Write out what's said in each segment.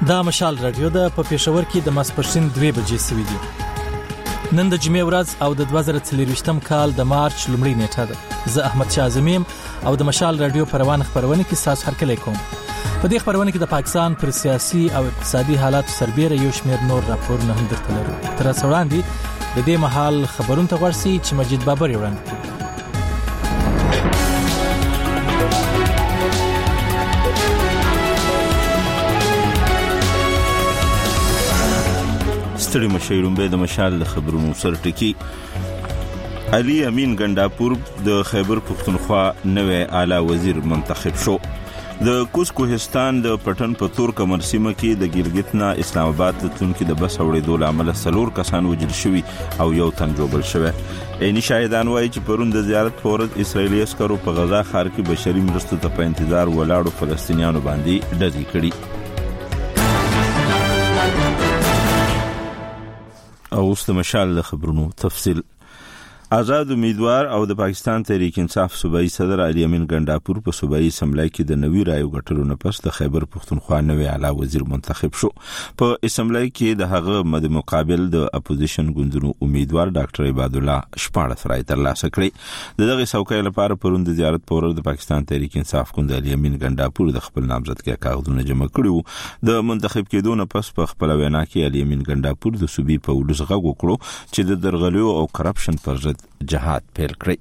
دا مشال رادیو ده په پېښور کې د ماسپښین 2 بجې سوي دي. نن د جمعې ورځ او د 2023م کال د مارچ لومړۍ نیټه ده. زه احمد شاه زمیم او د مشال رادیو پروان خبرونه کې تاسو هرکلی کوم. په دې خبرونه کې د پاکستان پر سیاسي او اقتصادي حالات سربېره یو شمېر نور راپورونه هم درته لرو. تر اوسه وړاندې د دې مهال خبرونه ته ورسي چې مجید بابر وړاندې کوي. ستړي مشایلون به د مشال د خبرونو سرټکی. علي امین ګنداپور د خیبر پختونخوا نوې اعلی وزیر منتخب شو. د کوز کوهستان د پټن په تور کمر سیمه کې د ګلګت نه اسلام آباد تلونکي د بس اورېدو لامل 4 کسان وژل شوي او یو تن جوړ شوی. عیني شاهدان وایي چې پرون د زیارت په ورځ اسرایلی عسکرو په غزا ښار کې بشري مرستو ته په انتظار ولاړو فلسطینیانو باندې ډزې کړي. او اوس د مشال د خبرونو تفصیل. آزاد امیدوار او د پاکستان تحریک انصاف صوبایي صدر علي امین ګنداپور په صوبایي اسمبلی کې د نوي رایو ګټلو نه پس د خیبر پختونخوا نوې اعلی وزیر منتخب شو. په اسمبلی کې د هغه مد مقابل د اپوزیشن ګوندونو امیدوار ډاکټر عباد الله 14 رای ترلاسه کړي. دغه څوکۍ لپاره پرون د زیارت په ورځ د پاکستان تحریک انصاف ګوند علي امین ګنداپور د خپل نامزدګۍ کاغذونه جمع کړي. د منتخب کېدو نه پس په خپل وینا کې علي امین ګنداپور د صوبې په ولس غږ وکړو چې د درغلیو او کرپشن پر ضد جهاد پیل کړی.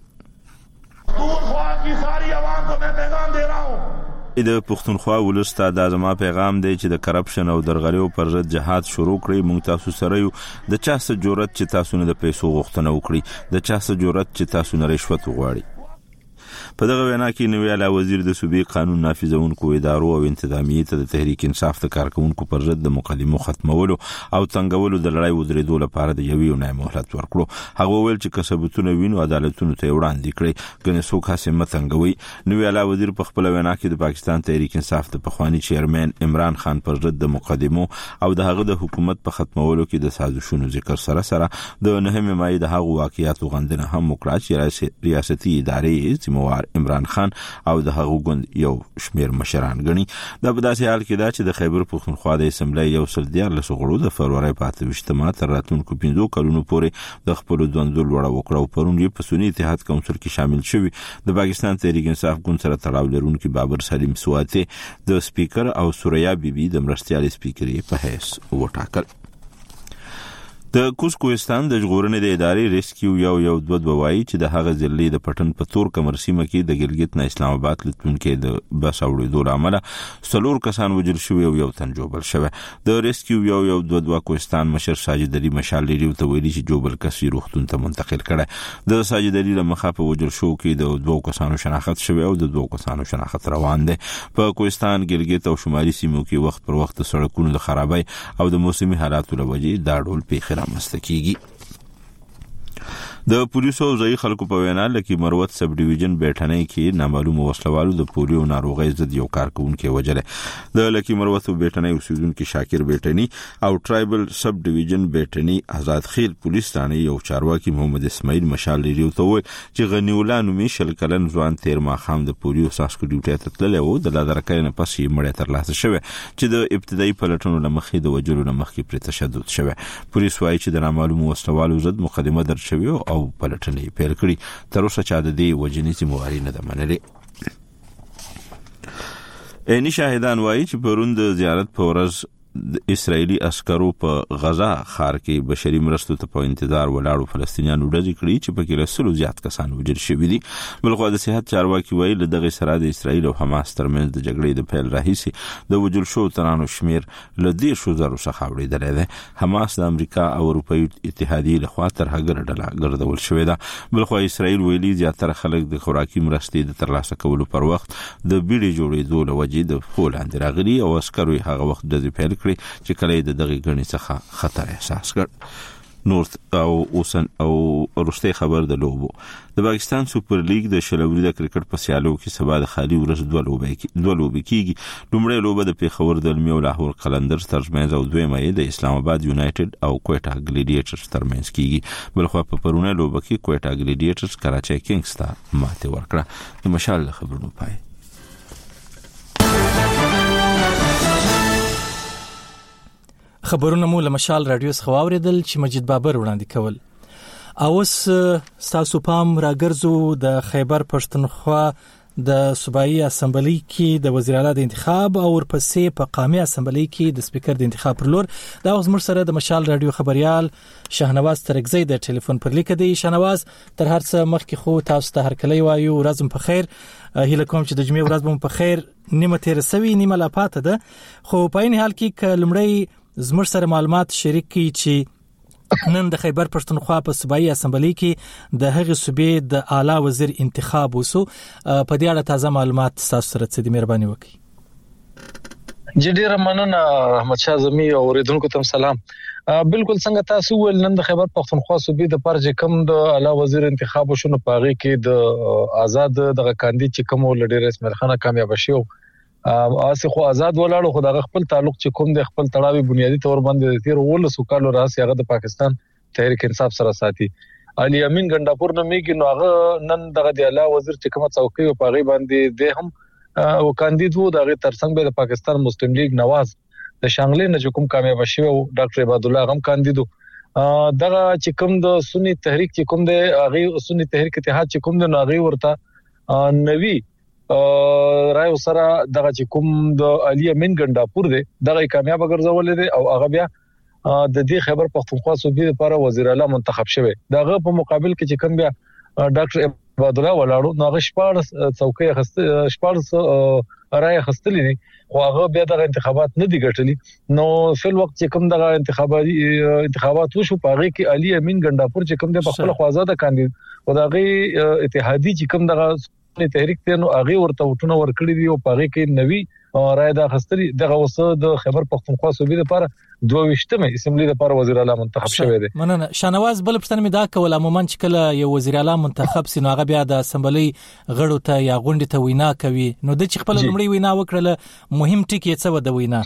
د پښتونخوا ولس ته د زما پیغام دی چې د کرپشن او درغلیو پر ضد جهاد شروع کړی. موږ تاسو سره یو. د چا څه جرأت چې تاسو نه د پیسو غوښتنه وکړي، د چا څه جرأت چې تاسو نه رشوت وغواړي. په دغه وینا کې نوی اعلی وزیر د صوبې قانون نافذونکو ادارو او انتظامیې ته د تحریک انصاف د کارکونکو پر ضد د مقدمو ختمولو او څنګهولو د لړۍ ودرېدو لپاره د یوې اونۍ مهلت ورکړو. هغه وویل چې که ثبوتونه وینو عدالتونو ته وړاندې کړي، ګنې څوک هسې مه تنګوي. نوی اعلی وزیر په خپله وینا کې د پاکستان تحریک انصاف د پخواني چیرمن عمران خان پر ضد د مقدمو او د هغه د حکومت په ختمولو کې د سازشونو ذکر سره سره د 9 مای د هغو واقعیاتو غندنه هم وکړه چې ریاستي ادارې ذمہوار عمران خان او د هغو ګوند یو شمیر مشران غني. دا په داسې حال کې دا چې د خیبر پختونخوا د اسمبلی یو سل 14 غړو د فروری په 28 تر راتلونکو 15 کلونو پورې د خپل ځوندول وړه وکړه. پرون یې په سنی اتحاد کونسل کې شامل شوی د پاکستان تحریک انصاف ګوند سره تړاو لرونکي بابر سلیم سواته د سپیکر او سوریا بیبي د مرستيال سپیکر په حیث وټاکل. د کوز کوهستان د ژغورنې د ادارې ریسکیو یو وایي چې د هغه ځلې د پټن په تور کمر سیمه کې د ګلګت نه اسلام آباد لتونکو د بس اورېدو لامل 4 کسان وژل شوي او یو تن جوړ شوی. د ریسکیو یو کوهستان مشر ساجد علي مشال لري ته ویلي چې جوبل کسي روغتون ته منتقل کړي. د ساجد علي لمخه په وژل شو کې د 2 کسانو شناخت شوی او د 2 کسانو شناخت روان دي. په کوهستان ګلګت او شمالي سیمو کې وخت پر وخت سړکونو د خرابۍ او د موسمي حالاتو لوجې دا ډول پیښې مستکیږي. د پولیسو او ځای خلکو په وینا لکه مروت سب ډیویژن بیٹنۍ کې نامعلوم وسلوالو د پولیو ناروغۍ ضد یو کارکونکو وجره. د لکه مروت بیٹنۍ اوسیدونکو شاکر بیٹنۍ او ټرایبل سب ډیویژن بیٹنۍ آزاد خیل پولیس ثانه یو چارواکي محمد اسماعیل مشال لري ته وایي چې غنیولا نومي شلکلن ځوان 13 ماخام د پولیو ساسکو ډیوټي ته تللی و. د لادرکې نه پسې مړی ترلاسه شوی چې د ابتدایي پلټنو لمخې د وجلو لمخې پر تشدد شوی. پولیس وایي چې د نامعلوم وسلوالو ضد مقدمه درج شوی او پلټنې پیل کړي. تر اوسه چا د دې وجنې ذمہواري نه ده منلې. عیني شاهدان وایي چې پرون د زیارت په ورځ د اسرایلی عسکرو په غزا ښار کې بشري مرستو ته په انتظار ولاړو فلسطینیانو ډزې کړي چې په کې رسلو زیات کسان وژل شوي دي. بلخو د صحت چارواکي وایي له دغه سره د اسرایل او حماس ترمنځ د جګړې د پیل راهیسې د وژل شوو تنانو شمیر له 10,000 څخه اوریدلی دی. حماس د امریکا او اروپایي اتحادیې لخوا تر هغه ډله ګرځول شوې ده. بلخو اسرایل ویلي زیاتره خلک د خوراکي مرستې د ترلاسه کولو پر وخت د بیړې جوړېدو له وجې د پښو لاندې راغلي او عسکرو هغه وخت ډزې پیل کړي چې کله د دغه غني څخه خطر احساس کړ. نورث او اوسن او وروستي خبر د لوبو. د پاکستان سپر لیګ د شلوري د کرکټ په سیالو کې سبا د خالي ورځ دوه لوبې کیږي. لومړی لوبه د پیښور د المی او لاهور قلندرز ترمنځ او دویمه د اسلام آباد یونایټډ او کوټا ګلیډیټرز ترمنځ کیږي. بلخو په پرونه لوبه کې کوټا ګلیډیټرز کراچي کینګز ته ماته ورکړه. د مشال خبرونو پای. خبرونه مو له مشال رادیو څخه واوریدل چې مجید بابر وړاندې کول. اوس تاسو پام راګرځو د خیبر پښتونخوا د صوبایي اسمبلی کې د وزیر اعلی د انتخاب او ورپسې په قومي اسمبلی کې د سپیکر د انتخاب پر لور. دا اوس موږ سره د مشال رادیو خبريال شاهنواز ترکزی د ټلیفون پر لیک دی. شاهنواز، تر هر څه مخکې خو تاسو ته هرکلی وایو، ورځم په خیر. هیله کوم چې د جمعې ورځ مو په خیر، نیمه تیر سوي نیمه لا پاته ده. خو په این حال کې ک لمړی زموږ سره معلومات شریک کی چې نن د خیبر پښتونخوا په صوبایي اسمبلی کې د هغې صوبې د اعلی وزیر انتخاب وسو. په دې اړه تازه معلومات تاسو سره څه دي، مهرباني وکړئ. ډیره مننه احمد شاه زمي او اوریدونکو ته سلام. بالکل څنګه تاسو ول نن د خیبر پښتونخوا صوبې د پرځ کوم د اعلی وزیر انتخاب شونه پاغي کې د آزاد د کاندید چې کوم ولډیر اسماعیل خان کامیاب شو. اسه خو آزاد ولاړو، خو د خپل تعلق چې کوم د خپل تړاوي بنیادی تور باندې تیر ول سوکالو راس هغه د پاکستان تحریک انصاف سره ساتي. علي امین ګنداپور نو میګي نو هغه نن دغه د اعلی وزیر چې کوم څوکۍ او پاغي باندې د هم او کاندید وو. دغه ترڅنګ به د پاکستان مسلم لیگ نواز د شانګلې نه کوم کامیاب شو او ډاکټر عباد الله غم کاندیدو. دغه چې کوم د سنی تحریک چې کوم د هغه سنی تحریک اتحاد چې کوم د ناغي ورته نوی رايو سره دغه چې کوم د علي امین ګنداپور دی دغه کامیاب ګرځول دي او هغه بیا د دې خیبر پښتونخوا صوبې لپاره وزیر اعلی منتخب شوی. دغه په مقابل کې چې کوم بیا ډاکټر عباد الله ولاړو نو هغه شپږ څوکۍ خسته شپږ راي خستلې دي، خو هغه بیا د انتخابات نه دي ګټلي. نو فل وخت چې کوم د انتخابات وشو پاره کې علي امین ګنداپور چې کوم د خپل خوازاده کاندید او دغه اتحادی چې کوم دغه تحریک ته نو هغه ورته وټونه ورکړي دي او پاره کې نوی راي دا خستري دغه وسه د خیبر پښتونخوا صوبې لپاره 22مه اسمبلی لپاره وزیر اعلی منتخب شوی دی. مننه شاهنواز. بل پښتنه می دا کول عموما چې کله یو وزیر اعلی منتخب سي نو هغه بیا د اسمبلی غړو ته یا غونډې ته وینا کوي. نو د چې خپل لمړی وینا وکړه مهم ټکی څه و د وینا؟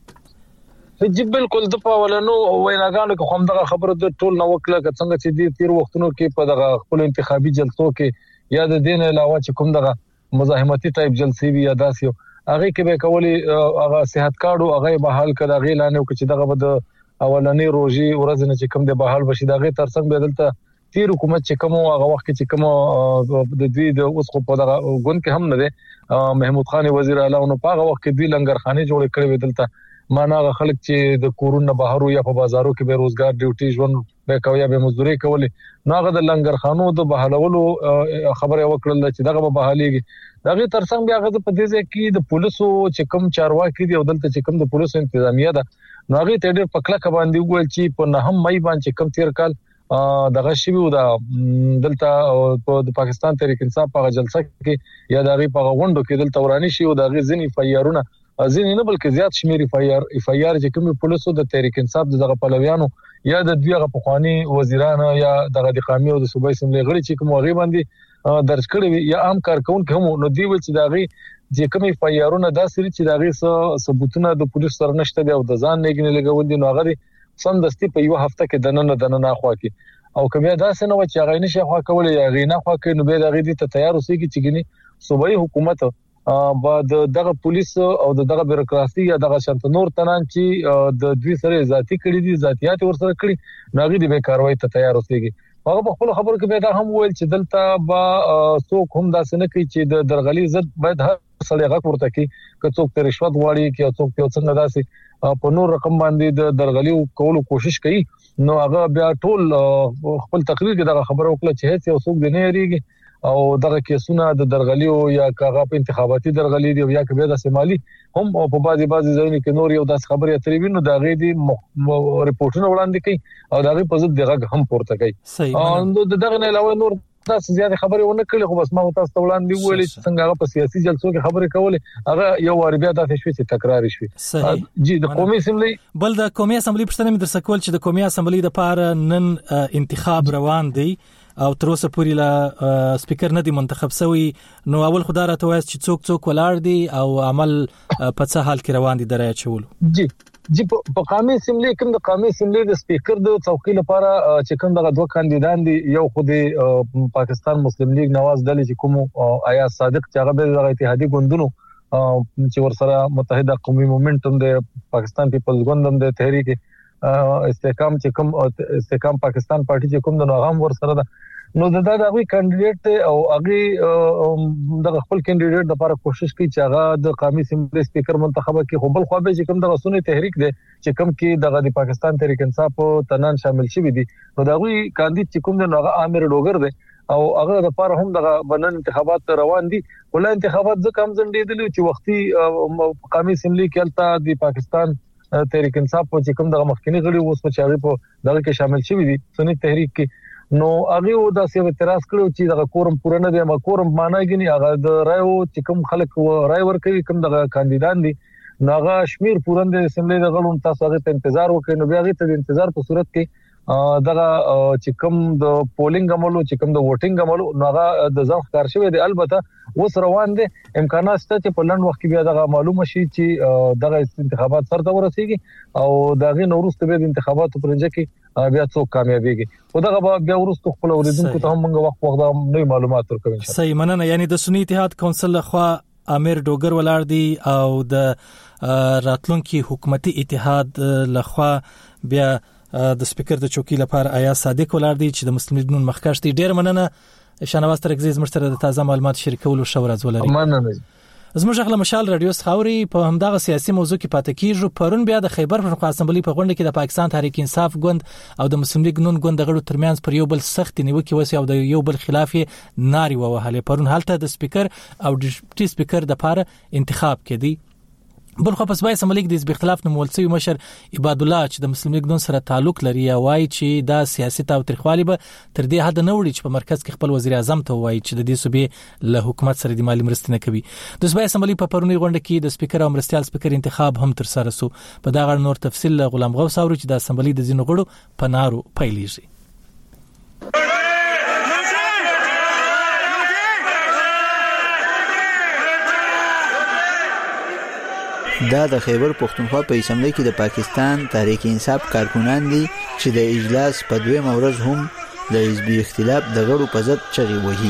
جی بالکل د پاولنو ویناګانو کې هم دغه خبره د ټول نو وکړه څنګه چې د تیر وختونو کې په دغه خپل انتخابي جلسو کې یا د دین علاوه چې کوم دغه مزاحمتي ټایپ جلسې وی یا داسیو هغه کې به کولی هغه صحت کارت او هغه به حل کړه هغه لانه چې دغه بد اولنې روزي ورځ نه چې کوم د بحال بشي دغه ترڅنګ به دلته تیر حکومت چې کوم هغه وخت چې کوم د دوی د اوس خو په دغه ګوند کې هم نه دی محمود خان وزیر اعلی نو په هغه وخت کې دوی لنګرخانه جوړ کړې دلته معنا خلک چې د کورونه بهرو یا په بازارو کې به روزګار ډیوټي ژوند به کوي یا به مزدوري کوي. نو هغه د لنګرخانو د بحالولو خبره وکړل چې دغه به بحاليږي. دغه ترڅنګ بیا هغه په دې ځای کې د پولیسو چې کوم چارواکي دي او دلته چې کوم د پولیسو انتظامیه ده نو هغه ته ډېر پکړه باندې ویل چې په 9 مې باندې کوم تیر کال دغه شی وو د دلته د پاکستان تحریک انصاف په جلسه کې یا دغه په غونډو کې دلته ورانی شي او دغه ځنی فیارونه ځینې نه بلکې زیات شمیر اف آی آر چې کوم پولیسو د تحریک انصاف دغه پلویانو یا د دویغه پخوانی وزیرانو یا دغه د قومي او د صوبایي اسمبلی غړي چې کوم غي باندې درج کړي یا عام کارکونکو هم نو دی ول چې دغه چې کوم اف آی آرونه داسې چې دغه ثبوتونه د پولیس سره نشته دی او د ځان نه لګول دي نو هغه سم دستي په یو هفته کې دننه خوا کې او کومه داسې نو چې هغه نشي خوا کول یا غینا خوا کې نو به دغه دي ته تیار اوسې چې ګني صوبایي حکومت بعد دغه پولیس او دغه بیروکراسي یا دغه شانت نور تنان چې د دوی سره ذاتی کړي دي ذاتيات ورسره کړي ناغي د به کاروایی ته تیار اوسېږي. هغه په خپل خبرو کې به دا هم ویل چې دلته با څوک هم داسې نه کوي چې د درغلي ضد باید هر سړی غږ ورته کوي که څوک ته رشوت غواړي که څوک په څنګه داسې په نور رقم باندې د درغلي کولو کوشش کوي نو هغه بیا ټول خپل تقریر کې دا خبره وکړه چې هیڅ یو څوک دی نه یریږي او دغه کیسونه د درغلي او یا کاغه په انتخاباتي درغلي دی یا کبه د سمالي هم په بعضي ځایونو کې نور یو داس خبرې اترې وینو دا غي دي ریپورتونه وړاندې کوي او دا غي په ضد دغه هم پورته کوي او دغه نه علاوه نور تاسو زیات خبرې ونه کړې خو بس ما تاسو ته وړاندې ویلې چې څنګه په سیاسي جلسو کې خبرې کولې هغه یو وار بیا د تشويش تکرار شي. جی د قومي اسمبلی بل د قومي اسمبلی پښتنه مې درس کول چې د قومي اسمبلی د پاره نن انتخاب روان دی او تر اوسه پورې لا سپیکر نه دی منتخب شوی نو اول خدای راته وایي چې څوک ولاړ دي او عمل په څه حال کې روان دي درای چول. جی په قومي اسمبلی کوم د قومي اسمبلی د سپیکر د څوکۍ لپاره چې کوم دغه دوه کاندیدان دي یو خو د پاکستان مسلم لیگ نواز ډلې چې کوم آیا صادق چې هغه د اتحادی ګوندونو چې ورسره متحده قومي موومېنټ هم د پاکستان پیپلز ګوند هم د تحریک استحکام چې کوم استحکام پاکستان پارټي چې کوم د نوغام ور سره ده نو دا غوي کینډیډیټ او هغه د خپل کینډیډیټ لپاره کوشش کوي چې هغه د قومي اسمبلی سپیکر منتخب کړي خو بل خو به چې کوم د رسونی تحریک دی چې کوم کې د پاکستان تحریک انصاف تنان شامل شوی دي نو دا غوي کاندید چې کوم د نوغه عامر ډوګر دی او هغه د لپاره هم د بنن انتخابات روان دي ولې انتخابات ځکه هم ځنډېدل چې وختي قومي اسمبلی کې الته د پاکستان تحریک انصاف چې کوم د مخکنی غړي اوس په چاري په دغه کې شامل شوی دي سنی تحریک کې نو هغه د سیمه اعتراض کړو چې د کورم پوره نه دی ما کورم معنی غني هغه د رایو چې کوم خلک رای ورکوي کوم د کاندیدان دي ناغه شمیر پورند اسمبلی د غړو تاسو هغه ته انتظار وکړئ نو بیا هغه ته انتظار په صورت کې دغه چې کوم د پولینګ عملو چې کوم د ووټینګ عملو ناغه د ځخ کار شوی دی البته اوس روان دي امکانات شته چې په لند وخت کې بیا دغه معلومه شي چې دغه انتخابات سره ورسیږي او دغه نورسته به د انتخاباتو پرنجه کې بیا څوک کامیابیږي او دغه بیا ورسته خپل اوریدونکو ته هم موږ وخت نوې معلومات ورکوو ان شاء الله. صحیح مننه. یعنی د سنی اتحاد کونسل لخوا امیر ډوګر ولاړ دی او د راتلونکي حکومتي اتحاد لخوا بیا د سپیکر د چوکۍ لپاره آیا صادق ولاړ دی چې د مسلم لیگ نون مخکښ دی. ډیر مننه شنواز ترګزیز مرسته د تازه معلومات شریکولو شو راز ولري. مننه. زموږ خپل مشال رادیو خاوري په همدغه سیاسي موضوع کې پاتې کیږو. پرون بیا د خیبر پښتونخوا اسمبلی په غونډه کې د پاکستان تحریک انصاف ګوند او د مسلم لیگ نون ګوند غړو ترمنځ پر یو بل سخت نیوکه وسی او د یو بل خلاف ناری ووهله. پرون حالت د سپیکر او ډیپټي سپیکر د لپاره انتخاب کړي. بل خو پس بای سملیک د اختلاف نو مولسي مشر عباد الله چې د مسلم لیگ نون سره تعلق لري وایي چې دا سیاست او تاریخوالي به تر دې حد نه وړي چې په مرکز کې خپل وزیر اعظم ته وایي چې د دې صوبې له حکومت سره د مالی مرستې نه کوي. د صوبې اسمبلی په پرونی غونډه کې د سپیکر او مرستيال سپیکر انتخاب هم تر سره سو. په دا غړ نور تفصیل غلام غوث اوري چې د اسمبلی د زینو غړو په نارو پیلېږي. دا د خیبر پښتونخوا په اسمبلی کې د پاکستان تحریک انصاف کارکونان دي چې د اجلاس په دویم ورځ هم د حزبي اختلاف د غړو په ضد چغې وهي.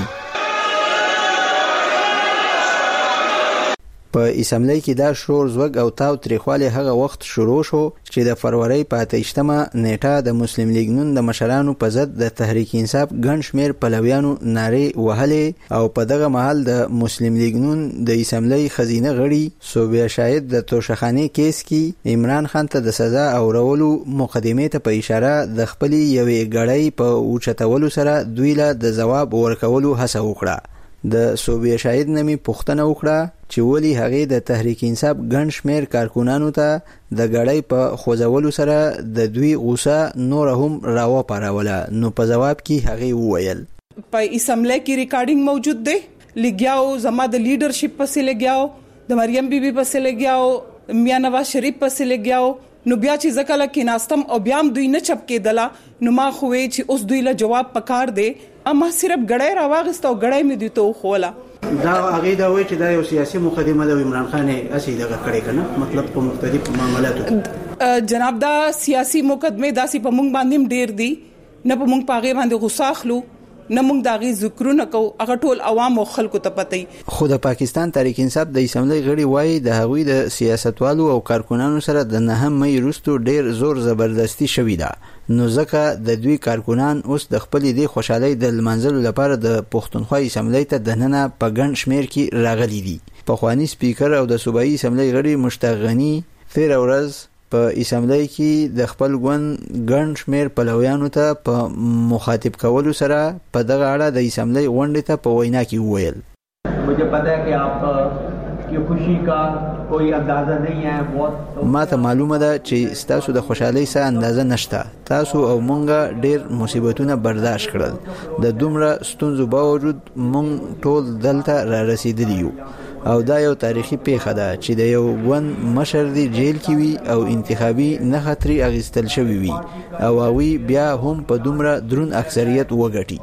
په اسمبلی کې دا شور زوګ او تاو تریخواله هغه وخت شروع شو چې د فروری په 28مه نیټه د مسلم لیگ نون د مشرانو په ضد د تحریک انصاف ګڼ شمیر پلویانو نارې وهلې او په دغه مهال د مسلم لیگ نون د اسمبلی خزینه غړي صوبیا شاهد د توشخانه کیس کې عمران خان ته د سزا او رولو مقدمه ته په اشاره د خپل یوې غړۍ په اوچتولو سره دوی له د جواب ورکولو هڅه وکړه. د صوبیا شاهد نمی پوښتنه وکړه چې ولی هغه د تحریک انصاف ګڼ شمیر کارکونانو ته د غړۍ په خوځولو سره د دوی غوسه نور هم راو پاروله. نو په جواب کې هغه وویل په اسمبلی کې ریکارډینګ موجود دی لګیاو زما د لیډرشپ پسې لګیاو د مریم بیبي پسې لګیاو میاں نواز شریف پسې لګیاو نو بیا چې زکه کې ناستم او بیا دوی نه چپ کېدله نو ما خوې چې اوس دوی له جواب پکار دی اما صرف غړې راواغست او غړې مې دي ته خوله دا هغه دا وایي چې دا یو سیاسي مقدمه د عمران خان اسی دغه کړی کنه مطلب په مختلف معاملاتو جناب دا سیاسي مقدمه داسې په مونږ باندې ډیر دي نه په مونږ پاغه باندې غوسه اخلو نه مونږ داغي ذکرونه کو هغه ټول عوام او خلکو ته پته. خو د پاکستان تحریک انصاف د اسمبلی غړي وایي د هغوی د سیاستوالو او کارکونانو سره د 9 مې وروسته ډیر زور زبردستی شوې ده نو ځکه د دوی کارکونان اوس د خپل دی خوشحالي د منځلو لپاره د پښتونخوا اسمبلی ته د ننه په ګڼ شمیر کې راغلي دي. په خواني سپیکر او د صوبایي اسمبلی غړي مشتاق غنی تیر ورځ په اسمبلی کې د خپل ګوند ګڼ شمیر پلویانو ته په مخاطب کولو سره په دغه اړه د اسمبلی غونډې ته په وینا کې وویل مجھے پتہ ہے کہ آپ کی خوشی کا کوئی اندازہ نہیں ہے بہت ما ته معلومه ده چې تاسو د خوشحالۍ څخه اندازه نشته. تاسو او مونږ ډیر مصیبتونه برداشت کړل د دومره ستونزو باوجود مونږ ټول دلته را رسیدلی یو او دا یو تاریخي پیښه ده چې د یو ګوند مشر دی جیل کې وي او انتخابي نه خطري اغستل شوی وي او هغوی بیا هم په دومره درون اکثریت وګټي.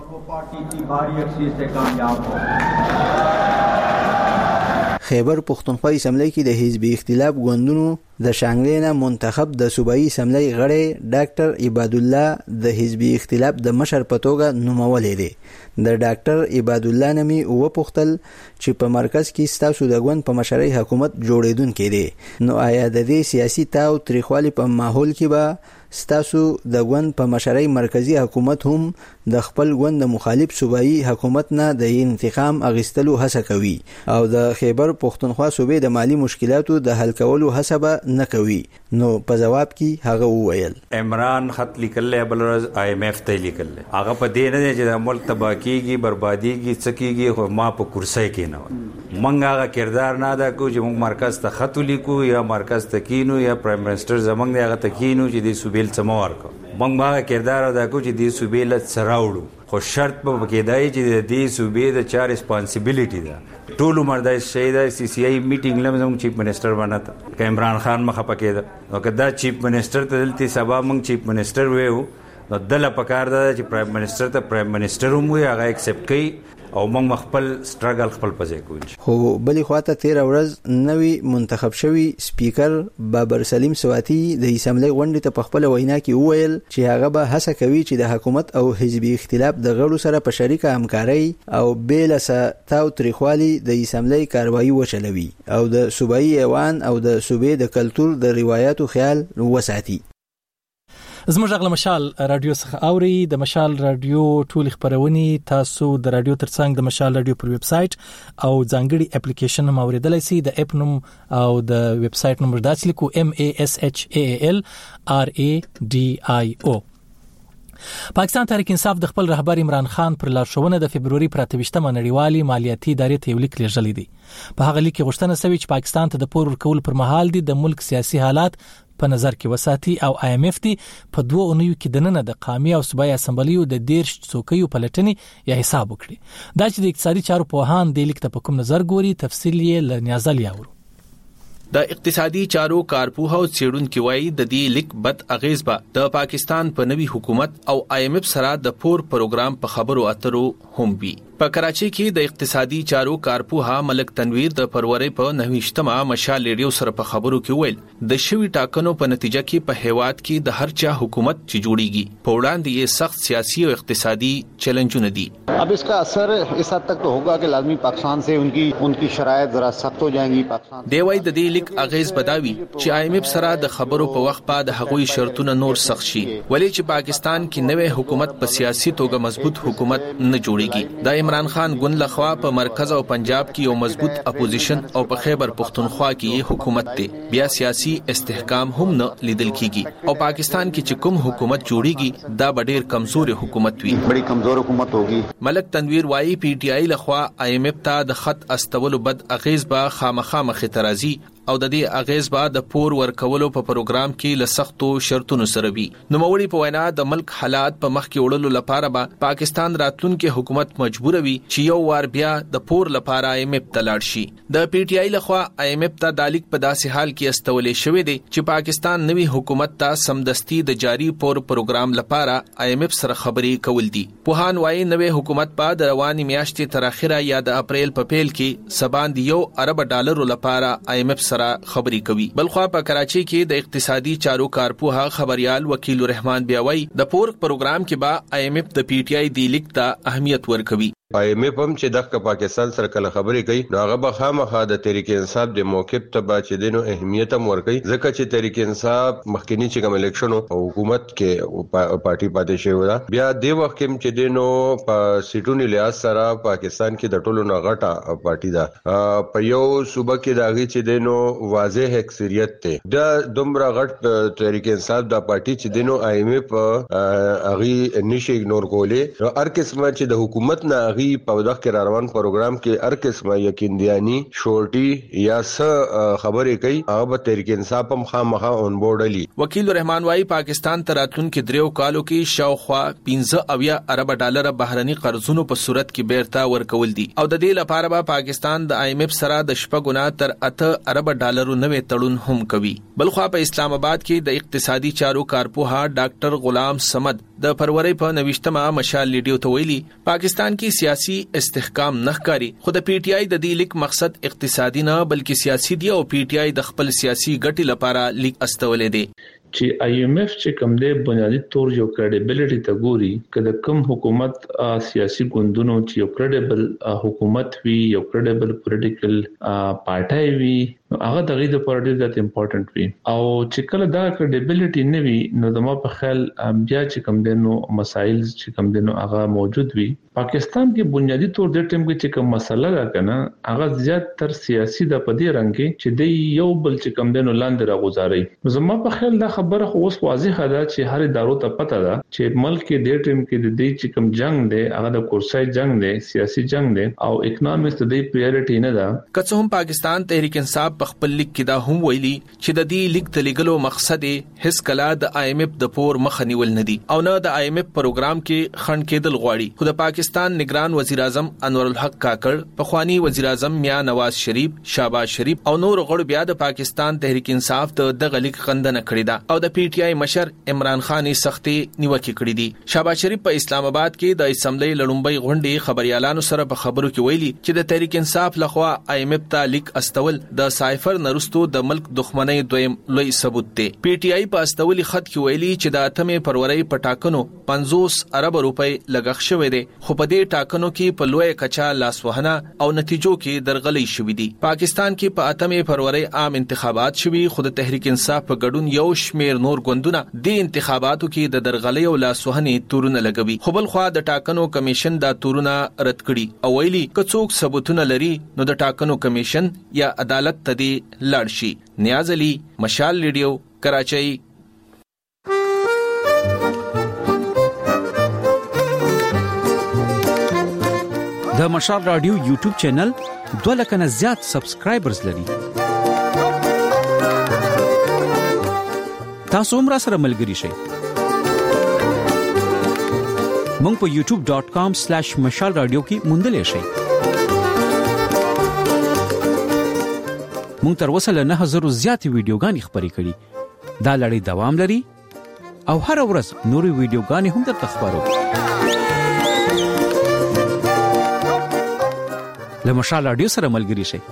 خیبر پښتونخوا اسمبلی کې د حزبي اختلاف ګوندونو د شانګلې نه منتخب د صوبایي اسمبلی غړی ډاکټر عباد الله د حزبي اختلاف د مشر په توګه نومولې دي. د ډاکټر عباد الله نمی وپوښتل چې په مرکز کې ستاسو د ګوند په مشرۍ حکومت جوړیدونکې دی، نو آیا د دې سیاسي تاو تریخوالي په ماحول کې به ستاسو د ګوند په مشرۍ مرکزی حکومت هم د خپل ګوند د مخالف صوبایي حکومت نه د انتقام اغستلو هڅه کوي او د خیبر پښتونخوا صوبې د مالی مشکلاتو د حل کولو هڅه به نه کوي؟ نو په جواب کې هغه وویل عمران خط لیکل بل ورځ IMF ته لیکل هغه په دې نه چې د ملک تباہ کیږي بربادیږي څکیږي، خو ما په کرسۍ کې نه منګه هغه کردار نه ادا کو چې موږ مرکز ته خط لیکو یا مرکز ته کینو یا پرایم منسٹر زمنګ دی هغه ته کینو چې د صوبې سمور کو موږ هغه کردار ادا کو چې د صوبې له سراوړو، خو شرط په کې دی چې د صوبې د چا ریسپانسیبিলিټي ده. ټول عمر د شهدا CCI میټینګ لمزم چیف منسٹر بناته که عمران خان مخه پکې ده، نو کدا چیف منسٹر ته دلته سبا موږ چیف منسٹر وېو نو دله پکار ده چې پرایم منسٹر ته پرایم منسٹر هم وي هغه ایکسپټ کوي او موږ خپل سټرګل خپل پځای کوو. خو بلې خواته 13 ورځ نوی منتخب شوی سپیکر بابر سلیم سواتی د اسمبلی غونډې ته په خپل وینا کې وویل چې هغه به هڅه کوي چې د حکومت او حزبي اختلاف د غړو سره په شریکه همکاري او بیل تاو تریخوالي د اسمبلی کاروایی وچلوي او د صوبایي ایوان او د صوبې د کلتور د روایتو خیال وساتي. زموږ غل مشال رادیو څخه اوري. د مشال رادیو ټول خبرونه تاسو د رادیو ترڅنګ د مشال رادیو پر ویب سټ او ځانګړي اپلیکیشن هم اوریدلای شئ. د اپ نوم او د ویب سټ نمبر داسې لیکو MASHAALRADIO. پاکستان تحریک انصاف د خپل رهبر عمران خان پر لارښوونه د فبرवरी 28مه نړیوالي مالیاتي ادارې ته یو لیک لیږلی دی. په هغه لیک کې غوښتنه شوې چې پاکستان ته د پور ورکول پر مهال د ملک سیاسي حالات په نظر کې وساتي او IMF تی په 2 اونیو کې د نن د قومي او صوبایي اسمبلیو د 13 څوکیو پلټنې یا حساب وکړي. دا چې د اقتصادي چارو په هان د لیک ته په کوم نظر ګوري تفصیل یې لنیازل یاورو. د اقتصادي چارو کارپوه او څېړونکو وایي د دې لیک بد اغیز به د پاکستان په نوي حکومت او IMF سره د پور پروګرام په خبرو اترو هم وي. په کراچي کې د اقتصادي چارو کارپوه ملک تنویر د فروری په 29مه مشال ریډیو سره په خبرو کې ویل د شوی ټاکنو په نتیجه کې په هیواد کې د هر چا حکومت چې جوړیږي په وړاندې یې سخت سیاسي او اقتصادي چیلنجونه دي. अब इसका असर इस हद तक तो होगा कि लाजमी पाकिस्तान से उनकी शराइत जरा सख्त हो जाएंगी. पाकिस्तान دی وای د دې لیک اغیز بداوي چې IMF سره د خبرو په وخت بعد هغوی شرطونه نور سخت شي ولی چې پاکستان کې نوې حکومت په سیاسي توګه مضبوط حکومت نه جوړیږي. د عمران خان ګوند لخوا په مرکز او پنجاب کې یو مضبوط اپوزیشن او په خیبر پښتونخوا کې حکومت دی. بیا سیاسي استحکام هم نه لیدل کیږي او پاکستان کې چې کوم حکومت جوړیږي دا ډېر کمزور حکومت وي. بڑی کمزور حکومت ہوگی. ملک تنویر وايي PTI لخوا IMF ته د خط استولو بد اغیز به خامخا مخ ترازی او د دې اغیز به د پور ورکولو په پروګرام کې لسختو شرطونو سره وي. نو موري په وینا د ملک حالات په مخ کې وړلو لپاره به پاکستان راتلونکي حکومت مجبور وي چې یو وار بیا د پور لپاره IMF ته لاړ شي. د PTI لخوا IMF ته د لیک په داسې حال کې استولې شوې دي چې پاکستان نوي حکومت ته سمدستي د جاری پور پروګرام لپاره IMF سره خبرې کول دي. پوهان وايي نوې حکومت په د رواني میاشتې تر اخره یا د اپریل په پیل کې سباند $1 ارب لپاره IMF سره خبري کوي. بلخوا په کراچي کې د اقتصادي چارو کارپوه خبريال وکیل رحمان بیاوي د پور پروګرام کې با IMF د PTI دی لیک ته اهمیت ورکوي. IMF هم چې دغه پاکستان سره کله خبرې کوي نو هغه به خامخا د تحریک انصاف د موقف ته با چې دینو اهمیت هم ورکوي ځکه چې تحریک انصاف مخکنی چې کوم الیکشن او حکومت کې پارټي پاتې شوی دا بیا د وخت کې چې دینو په سیټونی لیاس سره پاکستان کې د ټولو نه غټه پارټي ده په یو صوبه کې داږي چې دینو واضح اکثریت ته د دومره غټ تحریک انصاف د پارټي چې دینو IMF اغي نشي اګنور کولې نو هر قسمه چې د حکومت نه په دغه کې روان پروګرام کې هر قسمه یقیندیانی شورټي یا څه خبرې کوي هغه به تحریک انصاف هم خامخا اون بورډ علی. وکیل رحمان وايي پاکستان تراتون کې دریو کالو کې شاوخوا $15 ارب بهرني قرضونو په صورت کې بیرته ورکول دي او د دې لپاره به پاکستان د IMF سره د شپږونه تر $8 ارب نوې تړون هم کوي. بلخوا په اسلام آباد کې د اقتصادي چارو کارپوه ډاکټر غلام صمد د فروری په 29مه مشال لیډیو ته ویلي پاکستان کې سیاسي استحکام نه ښکاري. خو د پی ټی آی د دې لیک مقصد اقتصادي نه بلکې سیاسي دی او پی ټی آی د خپل سیاسي ګټې لپاره لیک استولې دی. چې آی ایم ایف چې کوم دی بنیادی تور یو کریډیبিলিټی ته ګوري کله کوم حکومت سیاسي ګوندونو چې یو کریډیبل حکومت وي یو کریډیبل پولیټیکل پارټای وي هغه دغه د پارټي د امپورټنت وي او چې کله دا کریډیبিলিټی نه وي نو د ما په خیال بیا چې کوم دی نو مسایل چې کوم دی نو هغه موجود وي. پاکستان کې بنیادی تور د ټیم کې چې کوم مسله ده کنه هغه زیات تر سیاسي د پدې رنګ کې چې دی یو بل چې کوم دی نو لاندې راغوزاري. زما په خیال دا خبره خو اوس واضحه ده چې هر ادارو ته پته ده چې ملک کې د ټیم کې د دې چې کوم جنگ دی هغه د کورسای جنگ دی سیاسي جنگ دی او اکونومیکس د دې پریورټی نه ده. که څه هم پاکستان تحریک انصاف په خپل لیک کې دا هم ویلي چې د دې لیک د لګلو مقصد هیڅ کله د آی ایم ایف د پور مخ نیول نه دي او نه د آی ایم ایف پروګرام کې خنډ کېدل غواړي. خو د پاکستان نگران وزیر اعظم انور الحق کاکړ، پخوانی وزیر اعظم میاں نواز شریف، شهباز شریف او نور غړو بیا د پاکستان تحریک انصاف ته د غلیق خندنه کړې ده او د پی ټی آی مشر عمران خان سختي نیوکه کړې دي. شهباز شریف په اسلام آباد کې د اسمبلی لړومبۍ غونډې خبريالانو سره په خبرو کې ویلي چې د تحریک انصاف لخوا آی ایم ایف ته لیک استول د سایفر نرستو د ملک دښمنۍ دویم لوی ثبوت دی. پی ټی آی په استولي خط کې ویلي چې د 8 فروری په ټاکنو 50 ارب روپۍ لګښ شوې دي خو په دې ټاکنو کې په لوی کچا لاسوهنه او نتیجو کې درغلي شوې دي. پاکستان کې په 8 فروری عام انتخابات شوي خو د تحریک انصاف په ګډون یو شمیر نور ګوندونه د انتخاباتو کې د درغلي او لاسوهنې تورونه لګوي. خو بل خو د ټاکنو کمیشن دا تورونه رد کړي او ویلي کڅوک ثبوتونه لري نو د ټاکنو کمیشن یا عدالت ته دی لاړ شي. نیاز علي، مشال ریډیو، کراچۍ. د مشال رادیو یوټیوب چینل 2 لک نه زیات سبسکرایبرز لري. تاسو هم را سره ملګري شئ. مونږ په youtube.com/mashal radio کې موندلې شئ. مونږ تر اوسه له 9000 زیات ویډیوګانې خبرې کړې. دا لړۍ دوام لري او هر ورځ نورې ویډیوګانې هم درته خبرو. له مشال رادیو سره ملګري شئ.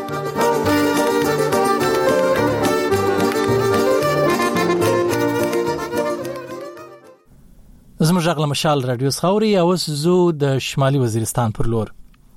زموږ غږ له مشال رادیو څخه او زه د شمالي وزیرستان پر لور.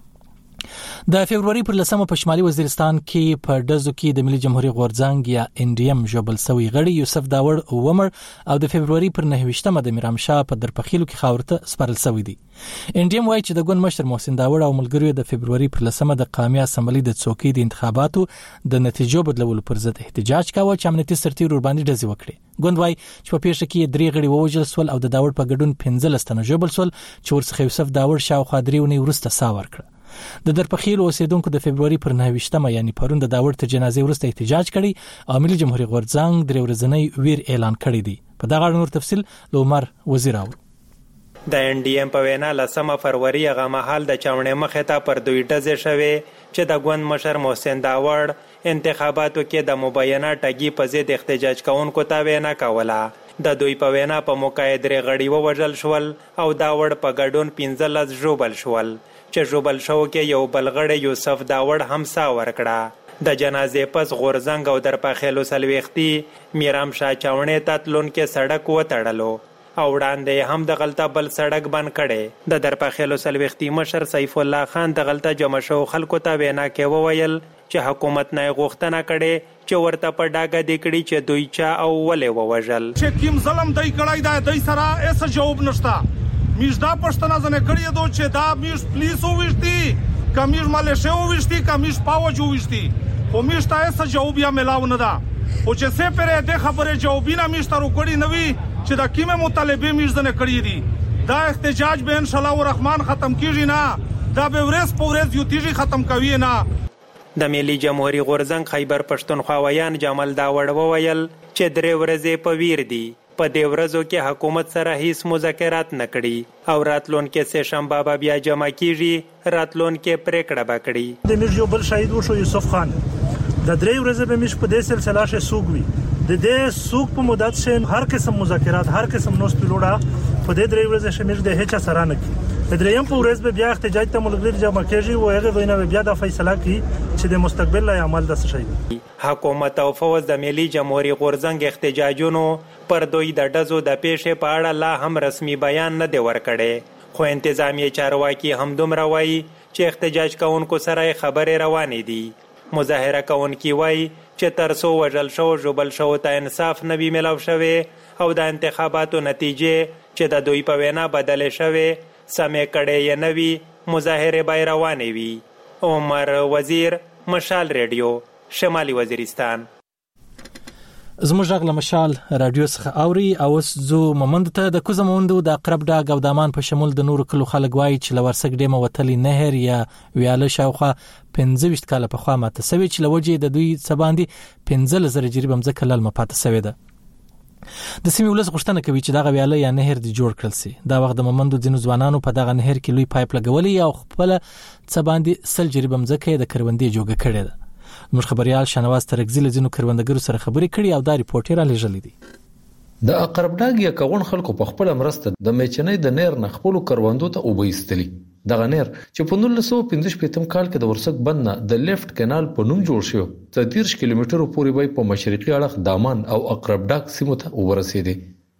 د فبرवरी پر 10 په شمالي وزیرستان کې په دزو کې د ملي جمهوریت غورځنګ یا ان ډي ام جوبل سوي غړي یوسف داوړ ومر او د فبرवरी پر 9 د میرام شاه په درپخیلو کې خاورته سپارل سوي دي. ان ډي ام وايي چې د ګوند مشر محسن داوړ او ملګریو د فبرवरी پر 10 د قومي اسمبلی د څوکۍ د انتخاباتو د نتیجو بدلولو پر ضد احتجاج کاوه چې امنیتي سرتیر ور باندې ډزې وکړي. ګوند وايي چې په پیښه کې 3 غړي ووژل سول او د داوړ په ګډون 15 تنه جوبل سول چې ورڅخه یوسف داوړ شاوخوا 3 ونې ورسته ساور کړ. د درپخیلو اوسیدونکو د فبرवरी پر 9 یعنی پرون د داوړ ته جنازې ورسته احتجاج کړي او ملي جمهوریت غورځنګ 3 ورځنی ویر اعلان کړی دی. په دغه اړه نور تفصیل له عمر وزیر او د ان ډي ام په وینا 10 فروری هغه مهال د چاونې مخې ته پر دوی ډزې شوې چې د ګوند مشر محسن داوړ انتخاباتو کې د مبینه ټګي په ضد احتجاج کوونکو ته وینا کوله. د دوی په وینا په مقایدري غړي ووژل شول او داوړ په ګډون 15 جوبل شول چې جوبل شو کې یو بلغړی یوسف داوړ هم سا ورکړه. د جنازې پس غورځنګ او درپخیلو سلويختي میرام شاه چاونې ته تلون کې سړک وتړلو او وړاندې هم د غلطه بل سړک بند کړي. د درپخیلو سلويختي مشر سیف الله خان د غلطه جمع شو خلکو ته وینا کې وویل چې حکومت نه غوښتنه کړي چې ورته په ډاګه دی کړي چې دوی چا او ولې ووژل. چې کیم ظلم دای کړای دا دای سره ایس جواب نشتا. میش دا پښتنه زنه کړی دو چې دا میش پولیسو وشتي کمیش مالشه وشتي کمیش پاوجو وشتي خو میش تاسو جواب یا ملاو نه دا او چې څه پرې د خبره جوابینه میش تر وکړي نوي چې دا کیمه مطالبه میش زنه کړی دي. دا احتجاج به ان شاء الله الرحمن ختم کیږي نه دا به ورځ په ورځ یو تیږي ختم کوي نه. د ملي جمهوریت غورځنګ خیبر پښتونخوا ویان جمال داوړ وویل چې 3 ورځې په ویر دي. په دې ورځو کې حکومت سره هیڅ مذاکرات نه کړي او راتلونکي سه شنبه به بیا جمع کیږي راتلونکي پریکړه وکړي. د میر یو بل شهید وشو یوسف خان د 3 ورځې به مش په دې سلسله شه سوق وي د دې سوق په مدت شه هر قسم مذاکرات هر قسم نوست لوړه په دې 3 ورځې شه مش د هیڅ سره نه دریم په ورځ به بیا احتجاج ته ملګری جمع کیږي او هغه وینا بیا د فیصله کوي چې د مستقبل لای عمل د څه شي. حکومت او فوز د ملي جمهوریت غورځنګ احتجاجونو پر دوی د ډزو د پیښې په اړه لا هم رسمي بیان نه دی ورکړی، خو انتظامی چارواکي هم دومره وایي چې احتجاج کوونکو سره خبرې روانې دي. مظاهره کوونکي وایي چې تر څو وژل شو ژوبل شو ته انصاف نه وي میلاو شوی او د انتخاباتو نتیجې چې د دوی په وینا بدلې شوې سمې کړې یې نه وي، مظاهرې به روانې وي. عمر وزیر، مشال ریډیو، شمالي وزیرستان. زموږ غږ له مشال رادیو څخه اوري. او اوس زو مومند ته د کوزموندو د اقرب ډاګ او دامان په شمول د نورو کلو خلک وایي چې لورسک ډیمه وتلی نهر یا ویاله شاوخوا 15 کاله په خوا ماته سوي چې لوجې د دوی سباندي 15,000 جریب مزکه لل مپاته سوي ده. د سیمې ولس غوښتنه کوي چې دغه ویاله یا نهر دی جوړ کړل شي. دا وخت د مومندو ځینو ځوانانو په دغه نهر کې لوی پایپ لګولې او خپل سباندي 100 جریب مزکه د کروندې جوړه کړې ده. موږ خبريال شنواز ترګزی لزینو کروندګرو سره خبرې کړي او دا ریپورټ را لېږلې دي. د اقرب ډاګ یا کون خلکو په خپل مرسته د میچنې د نیر نه خپل کروندو ته وبېستلی. دغه نیر چې په 1915 کال کې د ورسک بند نه د لیفت کانال په نوم جوړ شو، 30 کیلومترو پورې به په مشرقي اړخ دامان او اقرب ډاګ سیمو ته ورسېدي.